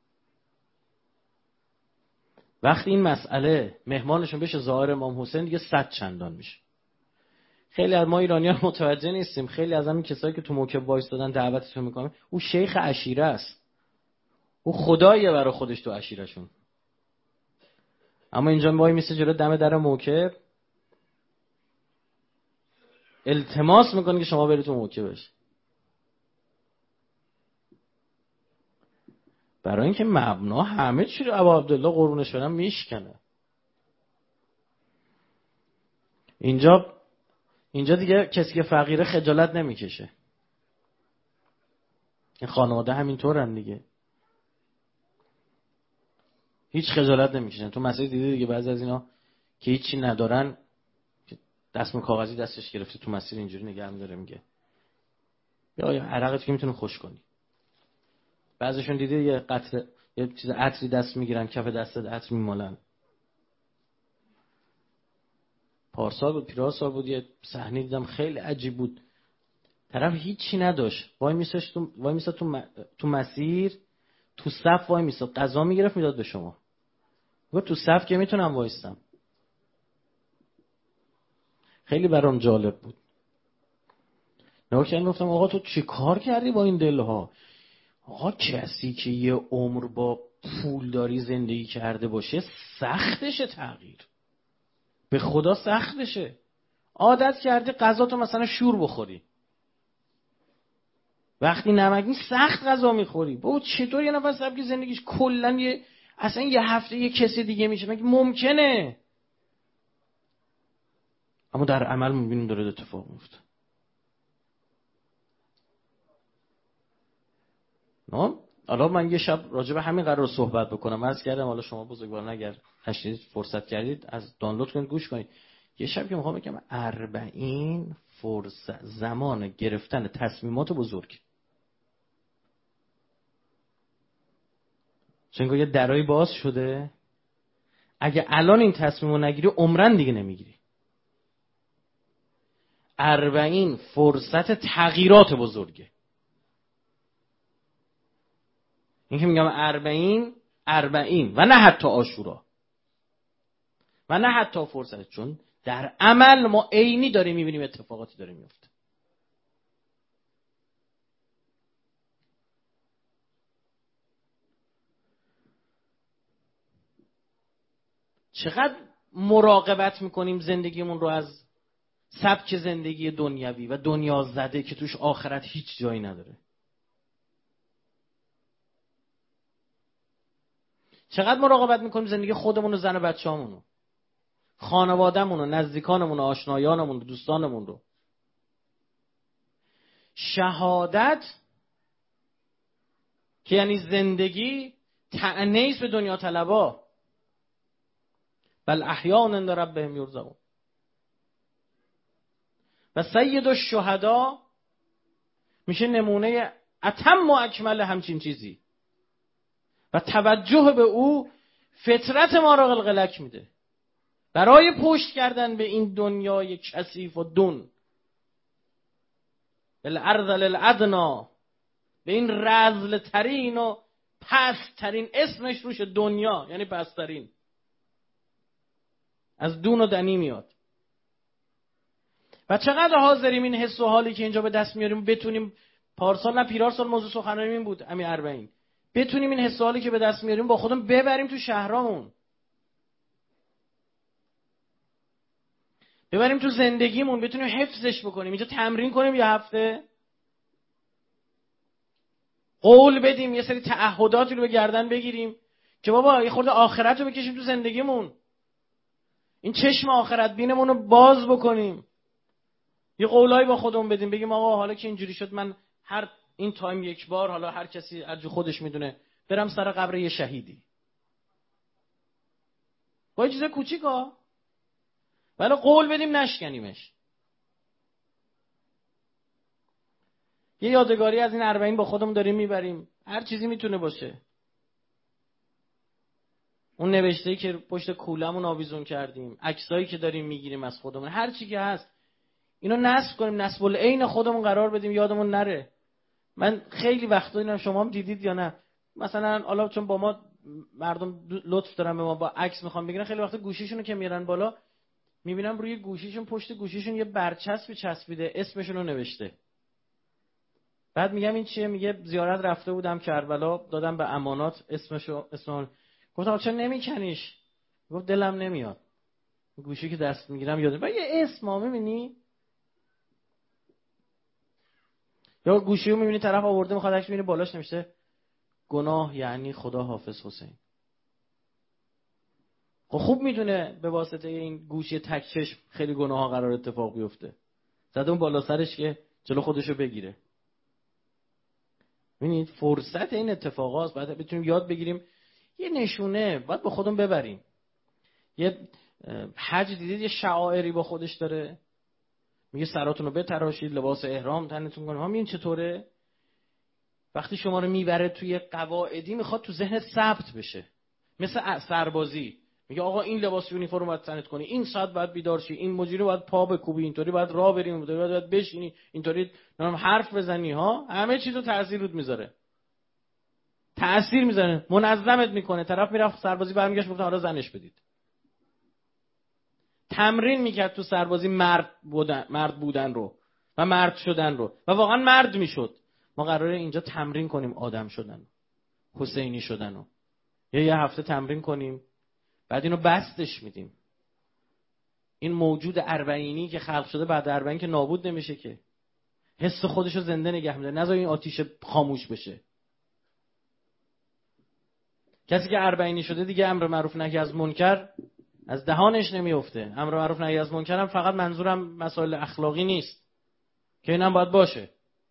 وقتی این مسئله مهمانشون بشه ظاهر امام حسین، دیگه 100 چندان میشه. خیلی از ما ایرانیان متوجه نیستیم. خیلی از همین کسایی که تو موکب وایسادن دعوتشون میکنن، او شیخ عشیره است، او خداییه برای خودش تو عشیرشون. اما اینجا وای میسه جلو دم در موکب، التماس میکنه که شما برید تو موکبش. برای اینکه مبنا همه چی رو ابو عبدالله قربونش برم میشکنه. اینجا دیگه کسی که فقیره خجالت نمیکشه. این خانواده همینطورن دیگه، هیچ خجالت نمیکشن. تو مسیر دیدی دیگه بعضی از اینا که هیچی ندارن، دستم کاغذی دستش گرفته تو مسیر اینجوری نگه می‌داره، میگه یا عرقت که میتونه خوش کنی. بعضیشون دیدی یه قطره یه چیز عطری دست میگیرن، کف دست عطر میمالن. پارسال بود پیراسال بود یه صحنه دیدم خیلی عجیب بود. طرف هیچی نداشت، وای میساد تو مسیر، تو صف وای میساد، غذا میگرفت میداد به شما. گفت تو صف که میتونم وایستم. خیلی برام جالب بود. نوکن گفتم آقا تو چی کار کردی با این دلها؟ آقا کسی که یه عمر با پولداری زندگی کرده باشه سختشه تغییر. به خدا سختشه. عادت کردی غذا تو مثلا شور بخوری، وقتی نمکی سخت غذا میخوری. بابا چطور یه نفر سبک زندگیش کلا اصلا یه هفته یه کسی دیگه میشه؟ مگه ممکنه؟ اما در عمل میبینیم داره اتفاق میفته. نه حالا من یه شب راجع به همین قرار صحبت بکنم. عرض کردم حالا شما بزرگواران اگر نشنید فرصت کردید از دانلود کنید گوش کنید. یه شب که میخوام بگم 40 فرصت زمان گرفتن تصمیمات بزرگ. چون یه درایی باز شده. اگه الان این تصمیم رو نگیری عمرن دیگه نمیگیری. 40 فرصت تغییرات بزرگه. این که میگم 40 و نه حتی عاشورا و نه حتی فرصت، چون در عمل ما عینی داریم میبینیم اتفاقاتی داره میفته. چقدر مراقبت میکنیم زندگیمون رو از سبک زندگی دنیوی و دنیا زده که توش آخرت هیچ جایی نداره. چقدر مراقبت میکنیم زندگی خودمون و زن و بچه‌مون رو، خانواده‌مون رو، نزدیکانمون رو، آشنایانمون رو، دوستانمون رو. شهادت که یعنی زندگی طعنه‌ای به دنیا طلبا، بل احیاء عند ربهم یرزقون. و سید الشهدا میشه نمونه اتم و اکمل همچین چیزی و توجه به او فطرت ما را قلقلک میده. برای پشت کردن به این دنیای کثیف و دون، بالارذل الادنا، به این رذل ترین و پست ترین، اسمش روش دنیا یعنی پست ترین، از دون و دنی میاد. و چقدر حاضریم این حس و حالی که اینجا به دست میاریم بتونیم، پارسال نه پیرار سال موضوع سخنرانی این بود، همین 40، بتونیم این حس و حالی که به دست میاریم با خودمون ببریم تو شهرامون، ببریم تو زندگیمون، بتونیم حفظش بکنیم. اینجا تمرین کنیم یه هفته، قول بدیم، یه سری تعهداتی رو به گردن بگیریم که بابا یه خورده آخرت رو بکشیم تو زندگیمون، این چشم آخرت بینمون رو باز بکنیم، یه قولایی با خودمون بدیم، بگیم آقا حالا که اینجوری شد من هر این تایم یک بار، حالا هر کسی از خودش میدونه، برم سر قبر یه شهیدی با یه چیز کوچیکا، ولی قول بدیم نشکنیمش. یه یادگاری از این 40 با خودمون داریم میبریم، هر چیزی میتونه باشه. اون نوشته‌ای که پشت کولمون آویزون کردیم، عکسایی که داریم میگیریم از خودمون، هر چی که هست اینو نصب کنیم، نصب العین خودمون قرار بدیم، یادمون نره. من خیلی وقتا اینم شما هم دیدید یا نه، مثلا حالا چون با ما مردم لطف دارن به ما با عکس میخوام بگیرن، خیلی وقتا گوشیشونو که میارن بالا میبینم روی گوشیشون، پشت گوشیشون یه برچسبی چسبیده، اسمشون رو نوشته. بعد میگم این چیه؟ میگه زیارت رفته بودم کربلا، دادم به امانات اسمشو. گفتم چرا نمیکنیش؟ گفت دلم نمیاد. گوشی که دست میگیرم یادم، بعد یه اسم میبینی، یا گوشی رو میبینی طرف آورده میخواد عکس، میبینی بالاش نوشته گناه یعنی خدا حافظ حسین. خب خوب میدونه به واسطه این گوشی تک چشم خیلی گناه ها قرار اتفاق بیفته، زده اون بالا سرش که جلو خودشو بگیره. ببینید فرصت این اتفاقاست، بعد بتونیم یاد بگیریم. یه نشونه باید با خودمون ببریم. یه حج دیدید یه شعائری با خودش داره، میگه سراتون رو بتراشید، لباس احرام تنتون کنید. همین چطوره؟ وقتی شما رو میبره توی قواعدی میخواد تو ذهن ثبت بشه، مثل سربازی. میگه آقا این لباس یونیفرم باید تنت کنی، این ساعت باید بیدار شی، این مجری باید پا بکوبی، اینطوری باید راه بریم، اینطوری باید بشینی، اینطوری حرف بزنی ها. همه چیزو تاثیر رود میذاره، تأثیر میذاره، منظمت میکنه. طرف میرفت سربازی برمیگشت گفت حالا زنش بدید. تمرین میکرد تو سربازی مرد بودن رو و مرد شدن رو و واقعا مرد میشد. ما قراره اینجا تمرین کنیم آدم شدن، حسینی شدن رو. یه هفته تمرین کنیم، بعد اینو بستش میدیم. این موجود 40 که خلق شده بعد 40 که نابود نمیشه که، حس خودشو زنده نگه میداره، نذار این آتیش خاموش بشه. کسی که 40 شده دیگه امر معروف نهی از منکر از دهانش نمیفته. امر معروف نهی از منکر هم فقط منظورم مسائل اخلاقی نیست که اینم باید باشه.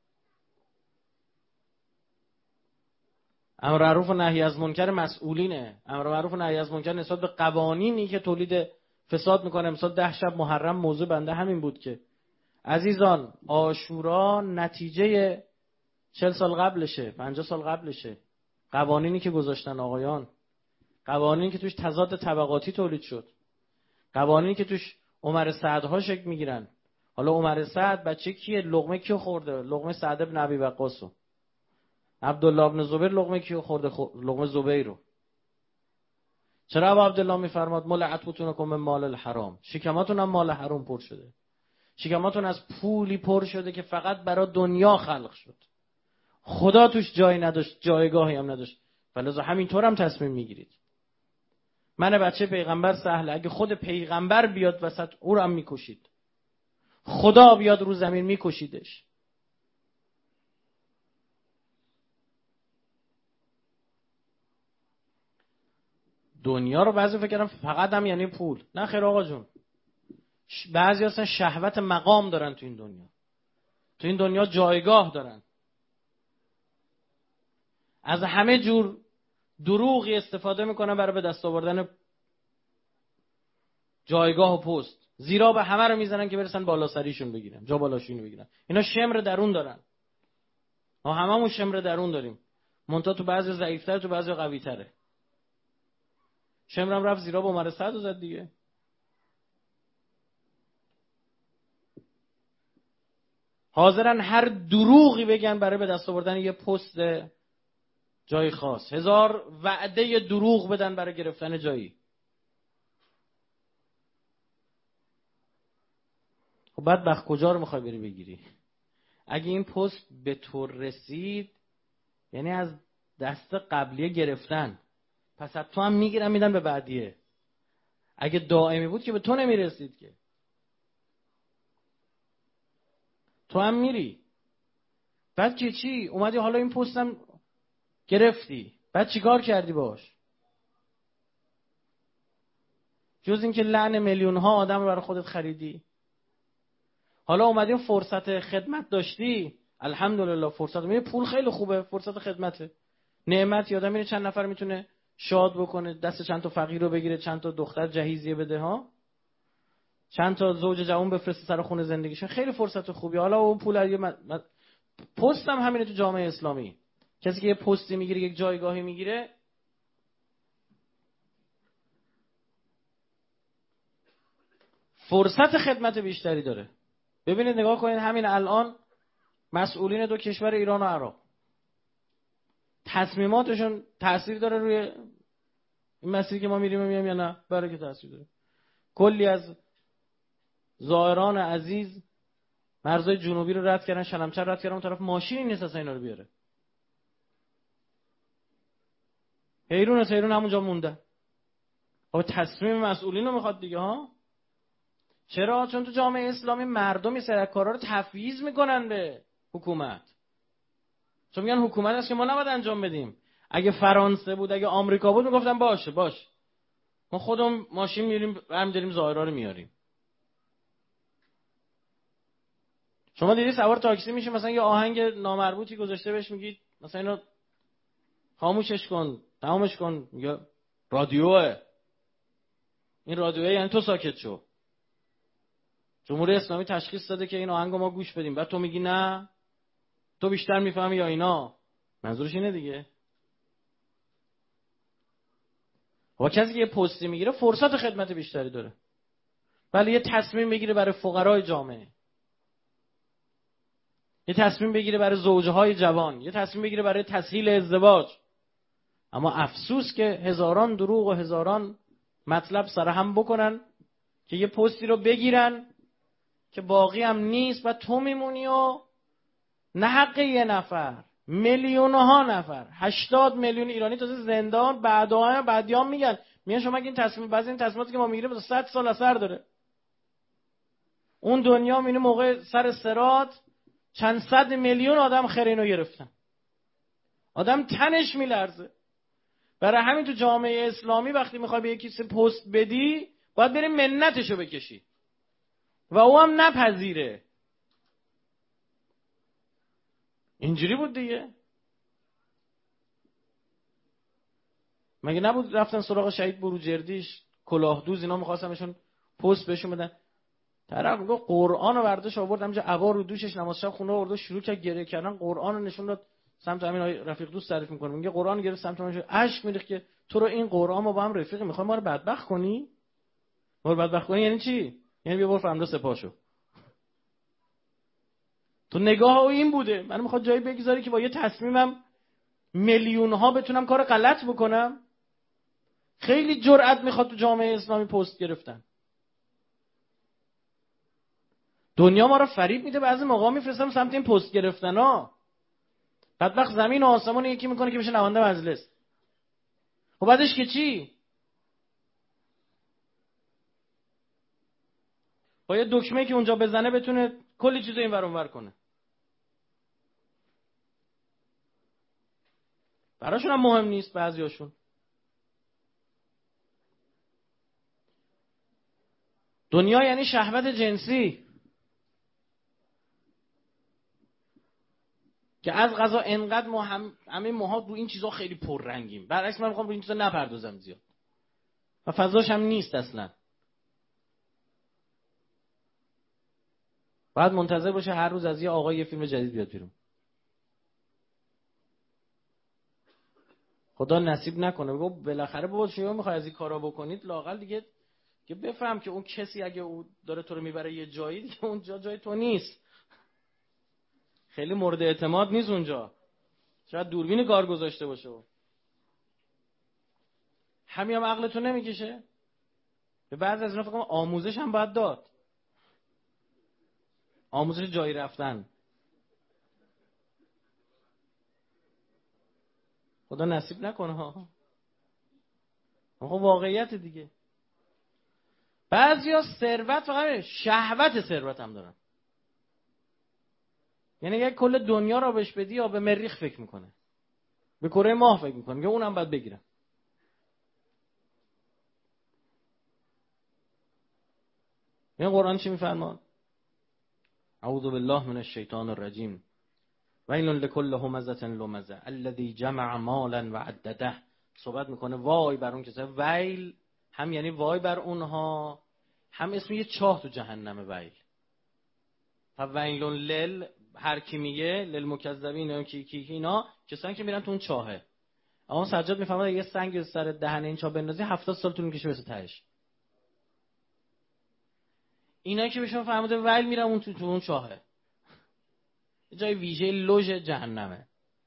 امر معروف و نهی از منکر مسئولینه. امر معروف و نهی از منکر نسبت به قوانینی که تولید فساد میکنه. امسال 10 شب محرم موضوع بنده همین بود که عزیزان عاشورا نتیجه 40 سال قبلشه، 50 سال قبلشه. قوانینی که گذاشتن آقایان، قوانینی که توش تضاد طبقاتی تولید شد، قوانینی که توش عمر سعدها شکل میگیرن. حالا عمر سعد بچه کیه؟ لقمه کیو خورده؟ لقمه سعد بن ابی وقاص. عبدالله ابن زبیر لقمه کیو خورده؟ لقمه زبیر رو. چرا ابو عبدالله میفرماد ملعت بطونکم من مال الحرام؟ شکماتون هم مال حرام پر شده، شکماتون از پولی پر شده که فقط برای دنیا خلق شد، خدا توش جایی نداشت، جایگاهی هم نداشت. فلذا همینطور هم تصمیم میگیرید. من بچه پیغمبر سهله، اگه خود پیغمبر بیاد وسط او رو هم میکشید، خدا بیاد رو زمین میکشیدش. دنیا رو بعضی فکر کردن فقط هم یعنی پول. نه خیر آقا جون، بعضی اصلا شهوت مقام دارن تو این دنیا، تو این دنیا جایگاه دارن، از همه جور دروغی استفاده میکنن برای به دست آوردن جایگاه و پست. زیرا به همه رو میزنن که برسن بالا سریشون بگیرن، جا بالاشون بگیرن. اینا شمر درون دارن. ما هممون شمر درون داریم، منتها تو بعضی ضعیف‌تر، تو بعضی قوی‌تره. شمرم رفت زیرا با عمر سعد زد دیگه. حاضرن هر دروغی بگن برای به دست آوردن یه پست جای خاص، هزار وعده دروغ بدن برای گرفتن جایی. خب بدبخت کجا رو میخوای بری بگیری؟ اگه این پست به تو رسید یعنی از دست قبلیه گرفتن، پس از تو هم میگیرن میدن به بعدیه. اگه دائمی بود که به تو نمیرسید که، تو هم میری. بعد که چی؟ اومدی حالا این پستم گرفتی، بعد چیکار کردی باش؟ جز اینکه لعن میلیون ها آدم رو برای خودت خریدی. حالا اومدی فرصت خدمت داشتی، الحمدلله فرصت. میره پول خیلی خوبه، فرصت خدمته، نعمت. یادم میره چند نفر میتونه شاد بکنه، دست چند تا فقیر رو بگیره، چند تا دختر جهیزیه بده ها، چند تا زوج جوان بفرسته سر خونه زندگیشون. خیلی فرصت خوبی. حالا اون پول پست هم همینه تو جامعه اسلامی. کسی که یه پستی میگیره، یک جایگاهی میگیره، فرصت خدمت بیشتری داره. ببینید نگاه کنید، همین الان مسئولین دو کشور ایران و عراق تصمیماتشون تأثیر داره روی این مسیری که ما میریم یا نه؟ برای که تأثیر داره. کلی از زائران عزیز مرزهای جنوبی رو رد کردن، شلمچه رد کردن، اون طرف ماشینی نیست اصلا اینا رو بیاره. حیرون همونجا مونده. خب تصمیم مسئولین رو میخواد دیگه ها. چرا؟ چون تو جامعه اسلامی مردم این سری کارا رو تفویض میکنن به حکومت. چون میگن حکومت است که ما نباید انجام بدیم. اگه فرانسه بود، اگه آمریکا بود، میگفتن باشه ما خودمون ماشین میریم برم داریم زائرا رو میاریم. شما دیدی سوار تاکسی میشه، مثلا یه آهنگ نامربوطی گذاشته بهش میگید مثلا اینو خاموشش کن، تمامش کن، یا رادیوه. این رادیوه یعنی تو ساکت شو. جمهوری اسلامی تشخیص داده که این آهنگو ما گوش بدیم، بعد تو میگی نه تو بیشتر میفهمی یا اینا. منظورش اینه دیگه. و کسی که یه پستی میگیره فرصت خدمت بیشتری داره. ولی یه تصمیم بگیره برای فقرای جامعه، یه تصمیم بگیره برای زوجهای جوان، یه تصمیم بگیره برای تسهیل ازدواج. اما افسوس که هزاران دروغ و هزاران مطلب سرهم بکنن که یه پستی رو بگیرن که باقی هم نیست و تو میمونی و نه حق یه نفر، میلیون ها نفر، 80 میلیون ایرانی تازه زندان. بعدیام میگن شما این تصمیم، بعضی این تصمیماتی که ما میگیریم 100 سال اثر داره. اون دنیا میونه موقع سر صراط چند صد میلیون آدم خرینو گرفتن، آدم تنش میلرزه. برای همین تو جامعه اسلامی وقتی میخوای به یکی پست بدی باید بری منتشو بکشی و او هم نپذیره. اینجوری بود دیگه. مگه نبود رفتن سراغ شهید بروجردیش، کلاهدوز، اینا می‌خواستنشون پست بهشون بدن. طرف قرآن رو برداشت آورد همینجا عبا رو دوشش، نماز شب خونه آورد، شروع کرد گریه کردن، قرآن رو نشون داد سمت همین آقای رفیق دوست تعریف میکنه، میگه قرآن گرفت سمت من اشک میریخت که تو رو این قرآن ما با هم رفیق میخوای ما رو بدبخت کنی. ما رو بدبخت کنی یعنی چی؟ یعنی بیا برو فردا سپاهشو. تو نگاه او این بوده من میخواد جایی بگذاری که با یه تصمیمم میلیون ها بتونم کار غلط بکنم. خیلی جرأت میخواد تو جامعه اسلامی پست گرفتن. دنیا ما رو فریب میده، بعضی موقع میفرستم سمت این پست گرفتن ها. بدبخت زمین و آسمون یکی میکنه که بشه نماینده مجلس. خب بعدش که چی؟ با یه دکمه‌ای که اونجا بزنه بتونه کلی چیزو اینور اونور کنه. براشون هم مهم نیست بعضیاشون. دنیا یعنی شهوت جنسی که از قضا انقدر ما همه ماها رو این چیزا خیلی پررنگیم. برعکس من میخوام رو این چیزا نپردازم زیاد و فضاش هم نیست اصلا. بعد منتظر باشه هر روز از یه آقای یه فیلم جدید بیاد بیرون. خدا نصیب نکنه. بگو بالاخره بابا شما میخوای از این کارا بکنید لااقل دیگه که بفهم که اون کسی اگه او داره تو رو میبره یه جایی دیگه اونجا جای تو نیست. خیلی مورد اعتماد نیست اونجا. شاید دوربین کار گذاشته باشه. همین هم عقلتون نمیکشه. به بعضی از اینا فکر کنم آموزش هم باید داد. آموزش جایی رفتن. خدا نصیب نکنه ها. آقا واقعیت دیگه. بعضیا ثروت فقط شهوت ثروت هم دارن. یعنی یک کل دنیا را بهش بدی یا به مریخ فکر میکنه. به کره ماه فکر میکنه. میگه اونم باید بگیرم. این قرآن چی میفرماد؟ اعوذ بالله من الشیطان الرجیم. ویل لکل همزة لمزة الذی جمع مالا وعدده. صحبت میکنه وای بر اون کسا. ویل هم یعنی وای بر اونها، هم اسم یه چاه تو جهنم ویل. ویل لل هر کی میگه للمکذبین اینا کی اینا کسانی که میرن تو اون چاهه. اما سجاد میفهمه یه سنگ سر دهن این چاه بندازی 70 سال طول میکشه واسه تهش. اینایی که بهشون فهمیده ویل میرن اون تو اون چاهه. جای ویژه لوژ جهنمه.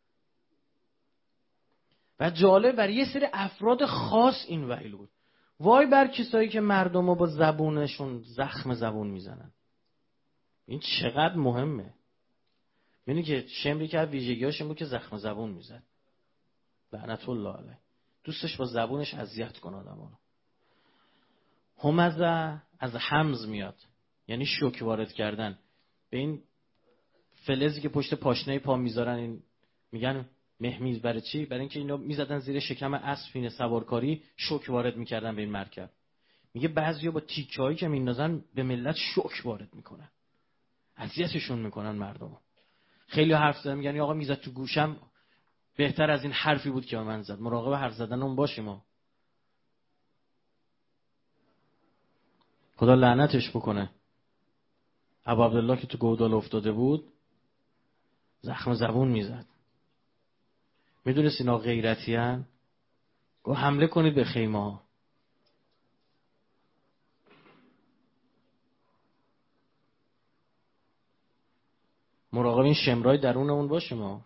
و جالب برای یه سری افراد خاص این ویل بود. وای بر کسایی که مردمو با زبونشون زخم زبون میزنن. این چقدر مهمه. می‌بینی که شمری که ویژگیاش این بود که زخم زبون میزد. لعنت الله علیه. دوستش با زبونش اذیت کنه آدمو. همزه از حمز میاد. یعنی شوک وارد کردن. به این فلزی که پشت پاشنه پا میذارن این میگن مهمیز برای چی؟ برای اینکه اینا میزدن زیر شکم اسب سوارکاری شوک وارد میکردن به این مرکب. میگه بعضیا با تیکه‌هایی که میندازن به ملت شوک وارد میکنن. اذیتشون میکنن مردم. خیلی حرف زدن میگن آقا میزد تو گوشم بهتر از این حرفی بود که من زد. مراقب حرف زدن اون باشیم ما. خدا لعنتش بکنه. ابو عبدالله که تو گودال افتاده بود زخم زبون میزد. میدونست اینا غیرتی هن؟ گو حمله کنید به خیمه ها. مراقب این شمرای درونمون باشیم ما.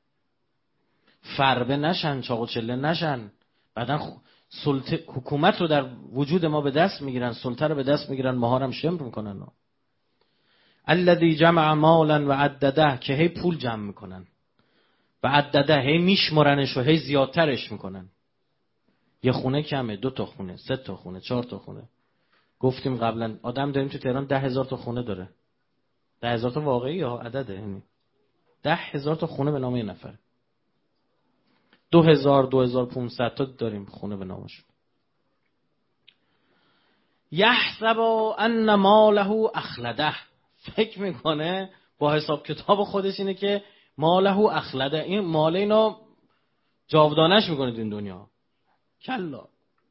فربه نشن، چاق و چله نشن. بعدن حکومت رو در وجود ما به دست میگیرن، سلطه رو به دست میگیرن، ماها رو هم شمر میکنن. الذی جمع مالا و عدده که هی پول جمع میکنن و عدده هی میشمرنش و هی زیادترش میکنن. یه خونه کمه، 2 تا خونه، 3 تا خونه، 4 تا خونه. گفتیم قبلا آدم داریم تو تهران 10,000 تا خونه داره. 10,000 تا واقعی یا عدده؟ یعنی 10,000 تا خونه به نام یه نفر. 2,000 2,500 تا داریم خونه به نامش. یحسب ان ماله اخلده. فکر میکنه با حساب کتاب خودش اینه که ماله اخلده، این مال اینا جاودانش میکنه این دنیا. کلا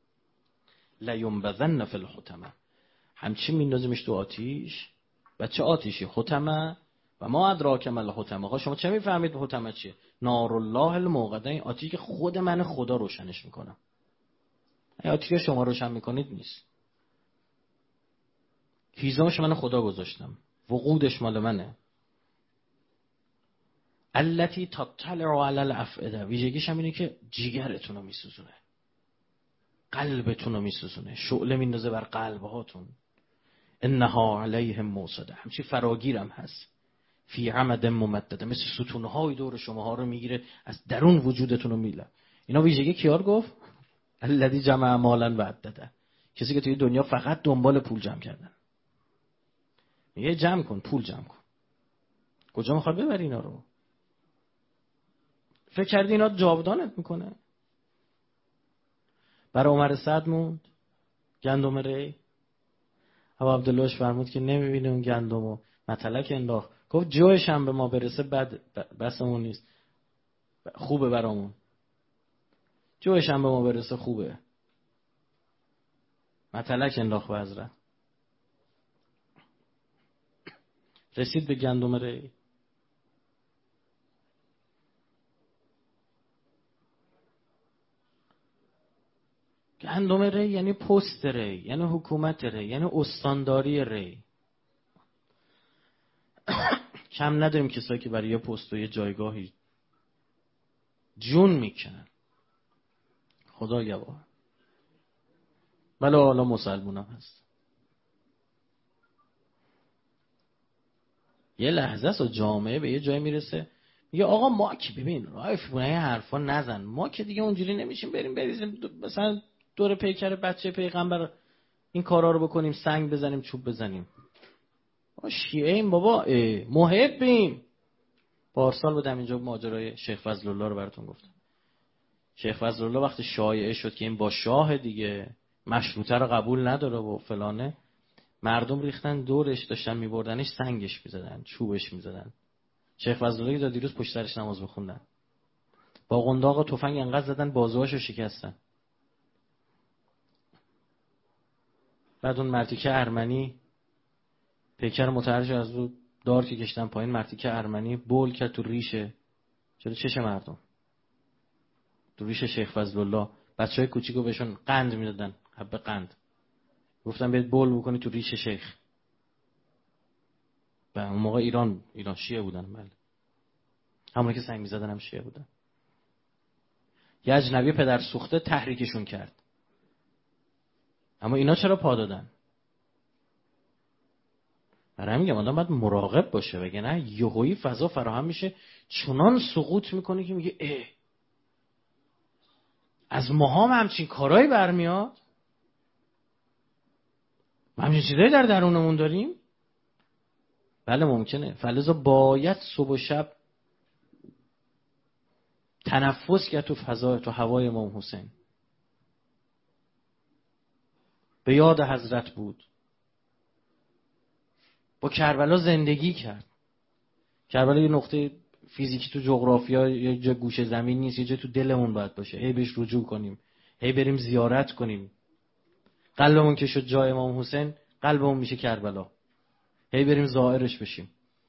لینبذن فی الحطمه. همچین میندازیمش تو آتیش. و چه آتیشی؟ حطمه. و ما ادراک ما الحطمه. آقا شما چه میفهمید حطمه چیه؟ نار الله الموقده، این آتیشی که خود من خدا روشنش میکنم. این آتیشی که شما روشن میکنید نیست. هیزمش من خدا گذاشتم، وقودش مال منه. التی تطلع علی الافئده، ویژگیش هم اینه که جیگرتون رو میسوزونه، قلبتون رو میسوزونه، شعله میندازه بر قلبهاتون. انها علیهم موصده، همچی فراگیرم هست. فی عمد ممدده، مثل ستونهای دور شماها رو میگیره، از درون وجودتون رو میله. اینا ویژگی کیار گفت؟ الذی جمع مالا و عدده، کسی که توی دنیا فقط دنبال پول جمع کردن. میگه جمع کن، پول جمع کن. کجا میخواد ببری اینا رو؟ فکر کردی اینا جاودانت میکنه؟ برای عمر سعد موند گندم ری. ابا عبداللهش فرمود که نمیبینه اون گندمو، متلک انداخت، گفت جوش هم به ما برسه بسمون نیست، خوبه برامون. جوش هم به ما برسه خوبه. متلک انداخت به حضرت. رسید به گندم ری. گندم ری یعنی پست ری، یعنی حکومت ری، یعنی استانداری ری. کم نداریم کسایی که برای یه پست و یه جایگاهی جون میکنن. خدا گواه. بله حالا مسلمون هم هست. یه لحظه است و جامعه به یه جای میرسه میگه آقا ما که ببین رایف بونه حرفا نزن، ما که دیگه اونجوری نمیشیم بریم بریزیم مثلا دور پیکر بچه پیغمبر این کارا رو بکنیم، سنگ بزنیم، چوب بزنیم. ما شیعه ایم بابا، محبیم. پارسال بودم اینجا ماجرای شیخ فضل الله رو براتون گفتم. شیخ فضل الله وقتی شایعه شد که این با شاه دیگه مشروطه رو قبول نداره و فلانه، مردم ریختن دورش، داشتن میبردنش، سنگش میزدن، چوبش میزدن. شیخ فضل الله دیروز پشت سرش نماز بخوندن، با قنداق تفنگ انقدر زدن بازوهاشو شکستن. بعد اون مرتیکه ارمنی پیکر متحرش از رو دار که کشتن پایین، مرتیکه ارمنی بول کرد تو ریشه، چرا چش مردم تو ریش شیخ فضل الله. بچهای کوچیکو بهشون قند میدادن، حبه قند، گفتن برید بول بکنی تو ریش شیخ. و اون موقع ایران شیعه بودن، بله، همونی که سنگ میزدن هم شیعه بودن. یه اجنبی پدر سوخته تحریکشون کرد، اما اینا چرا پا دادن؟ برای میگم آدم باید مراقب باشه، وگرنه یهویی فضا فراهم میشه چنان سقوط میکنه که میگه از ماها همچین کارهایی برمیاد، ما همچین چیزایی در درونمون داریم. بله ممکنه، فلذا باید صبح و شب تنفس کرد تو فضا، تو هوای امام حسین. به یاد حضرت بود، با کربلا زندگی کرد. کربلا یه نقطه فیزیکی تو جغرافیا، یه جا گوشه زمین نیست، یه جا تو دلمون باید باشه. هی بهش رجوع کنیم، هی بریم زیارت کنیم. قلبمون که شد جای امام حسین، قلبمون میشه کربلا، هی بریم زائرش بشیم.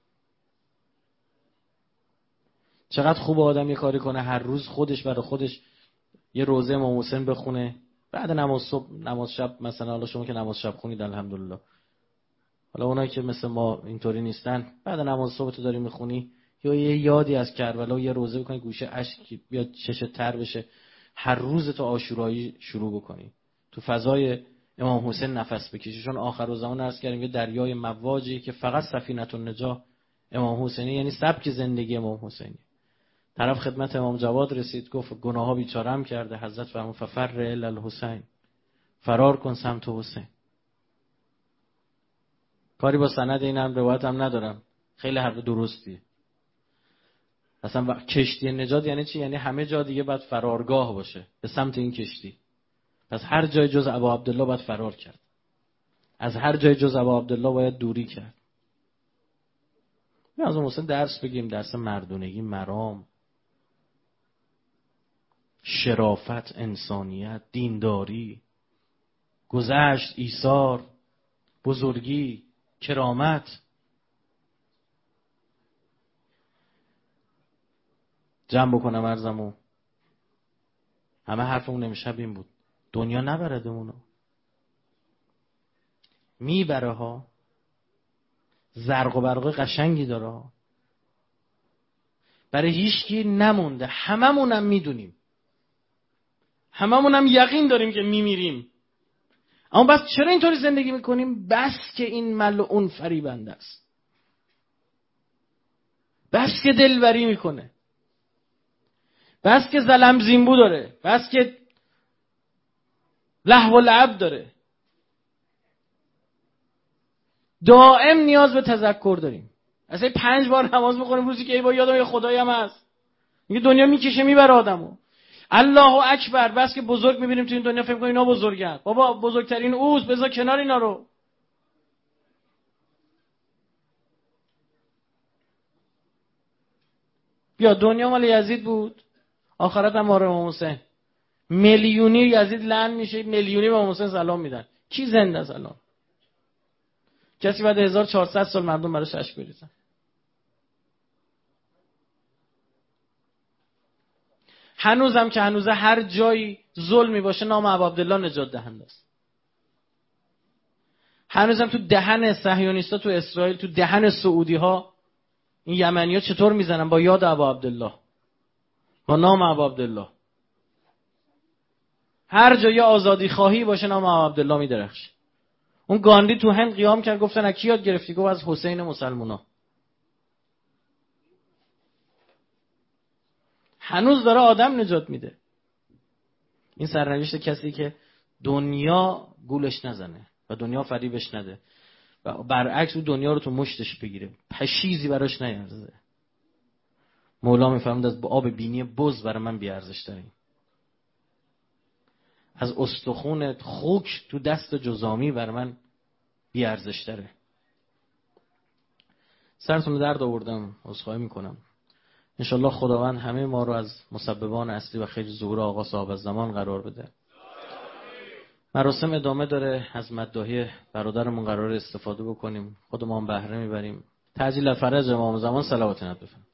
چقدر خوب آدم یه کاری کنه هر روز خودش برای خودش یه روزه امام حسین بخونه، بعد نماز صبح نماز شب، مثلا حالا شما که نماز شب خونید الحمدلله، حالا اونایی که مثل ما اینطوری نیستن، بعد نماز صبح تو داری میخونی یا یه یادی از کربلا، یه روزه بکنی گوشه اشک بیاد چشت تر بشه، هر روز تو عاشورایی شروع بکنی، تو فضای امام حسین نفس بکشی. چون آخرالزمان عرض کردیم یه دریای مواجی که فقط سفینه النجاة امام حسینی، یعنی سبک زندگی امام حسینی. طرف خدمت امام جواد رسید، گفت گناهها بیچاره‌ام کرده. حضرت فرمود ففر الی الحسین، فرار کن سمت حسین. کاری با سند این هم روایت هم ندارم، خیلی حرف درستیه. اصلا کشتی نجات یعنی چی؟ یعنی همه جا دیگه باید فرارگاه باشه به سمت این کشتی. پس هر جای جز ابا عبدالله باید فرار کرد، از هر جای جز ابا عبدالله باید دوری کرد. از اون مثلا درس بگیم، درس مردونگی، مرام، شرافت، انسانیت، دینداری، گذشت، ایثار، بزرگی، کرامت. جمع بکنم عرضمو. همه حرفمون امشب این بود دنیا نبردمونو، میبره ها، زرق و برق قشنگی داره ها، برای هیچکی نمونده، هممونم میدونیم، هممونم یقین داریم که میمیریم، اما بس چرا اینطوری زندگی میکنیم؟ بس که این ملعون فریبنده است، بس که دلبری میکنه، بس که ظلم زینبو داره، بس که لهو و لعب داره. دائم نیاز به تذکر داریم. اصلا 5 بار نماز میخونیم روزی که ای با یادم یه خدایی هم هست. میگه دنیا میکشه میبره آدمو. الله اکبر، بس که بزرگ میبینیم تو این دنیا فکر کنیم اینا بزرگن. بابا بزرگترین اوست، بذار کنار اینا رو. بیا دنیا مال یزید بود، آخرت هم مال امام حسین. میلیونی یزید لعن میشه، میلیونی به امام حسین سلام میدن. کی زنده است الان؟ کسی بعد 1400 سال مردم براش اشک بریزن. هنوزم که هنوزه هر جایی ظلمی باشه نام ابو عبدالله نجات دهنده است. هنوزم تو دهن صهیونیستا تو اسرائیل، تو دهن سعودی ها این یمنی ها چطور میزنن؟ با یاد ابو عبدالله، با نام ابو عبدالله. هر جایی آزادی خواهی باشه نام ابو عبدالله میدرخشه. اون گاندی تو هند قیام کرد، گفتن از کی یاد گرفتی؟ گفت از حسین مسلمونا. هنوز داره آدم نجات میده. این سرنوشت کسی که دنیا گولش نزنه و دنیا فریبش نده و برعکس او دنیا رو تو مشتش بگیره، پشیزی براش نیارزه. مولا میفهمد از آب بینی بز برای من بیارزش داریم، از استخون خوک تو دست جزامی برای من بیارزش داره. سرتون درد آوردم، عذرخواهی میکنم. انشالله خداوند همه ما رو از مسببان اصلی و خیر ظهور آقا صاحب الزمان قرار بده. مراسم ادامه داره، از مداحی برادرمون قرار استفاده بکنیم، خودمون بهره میبریم. تعجیل فرج امام زمان صلوات نبی.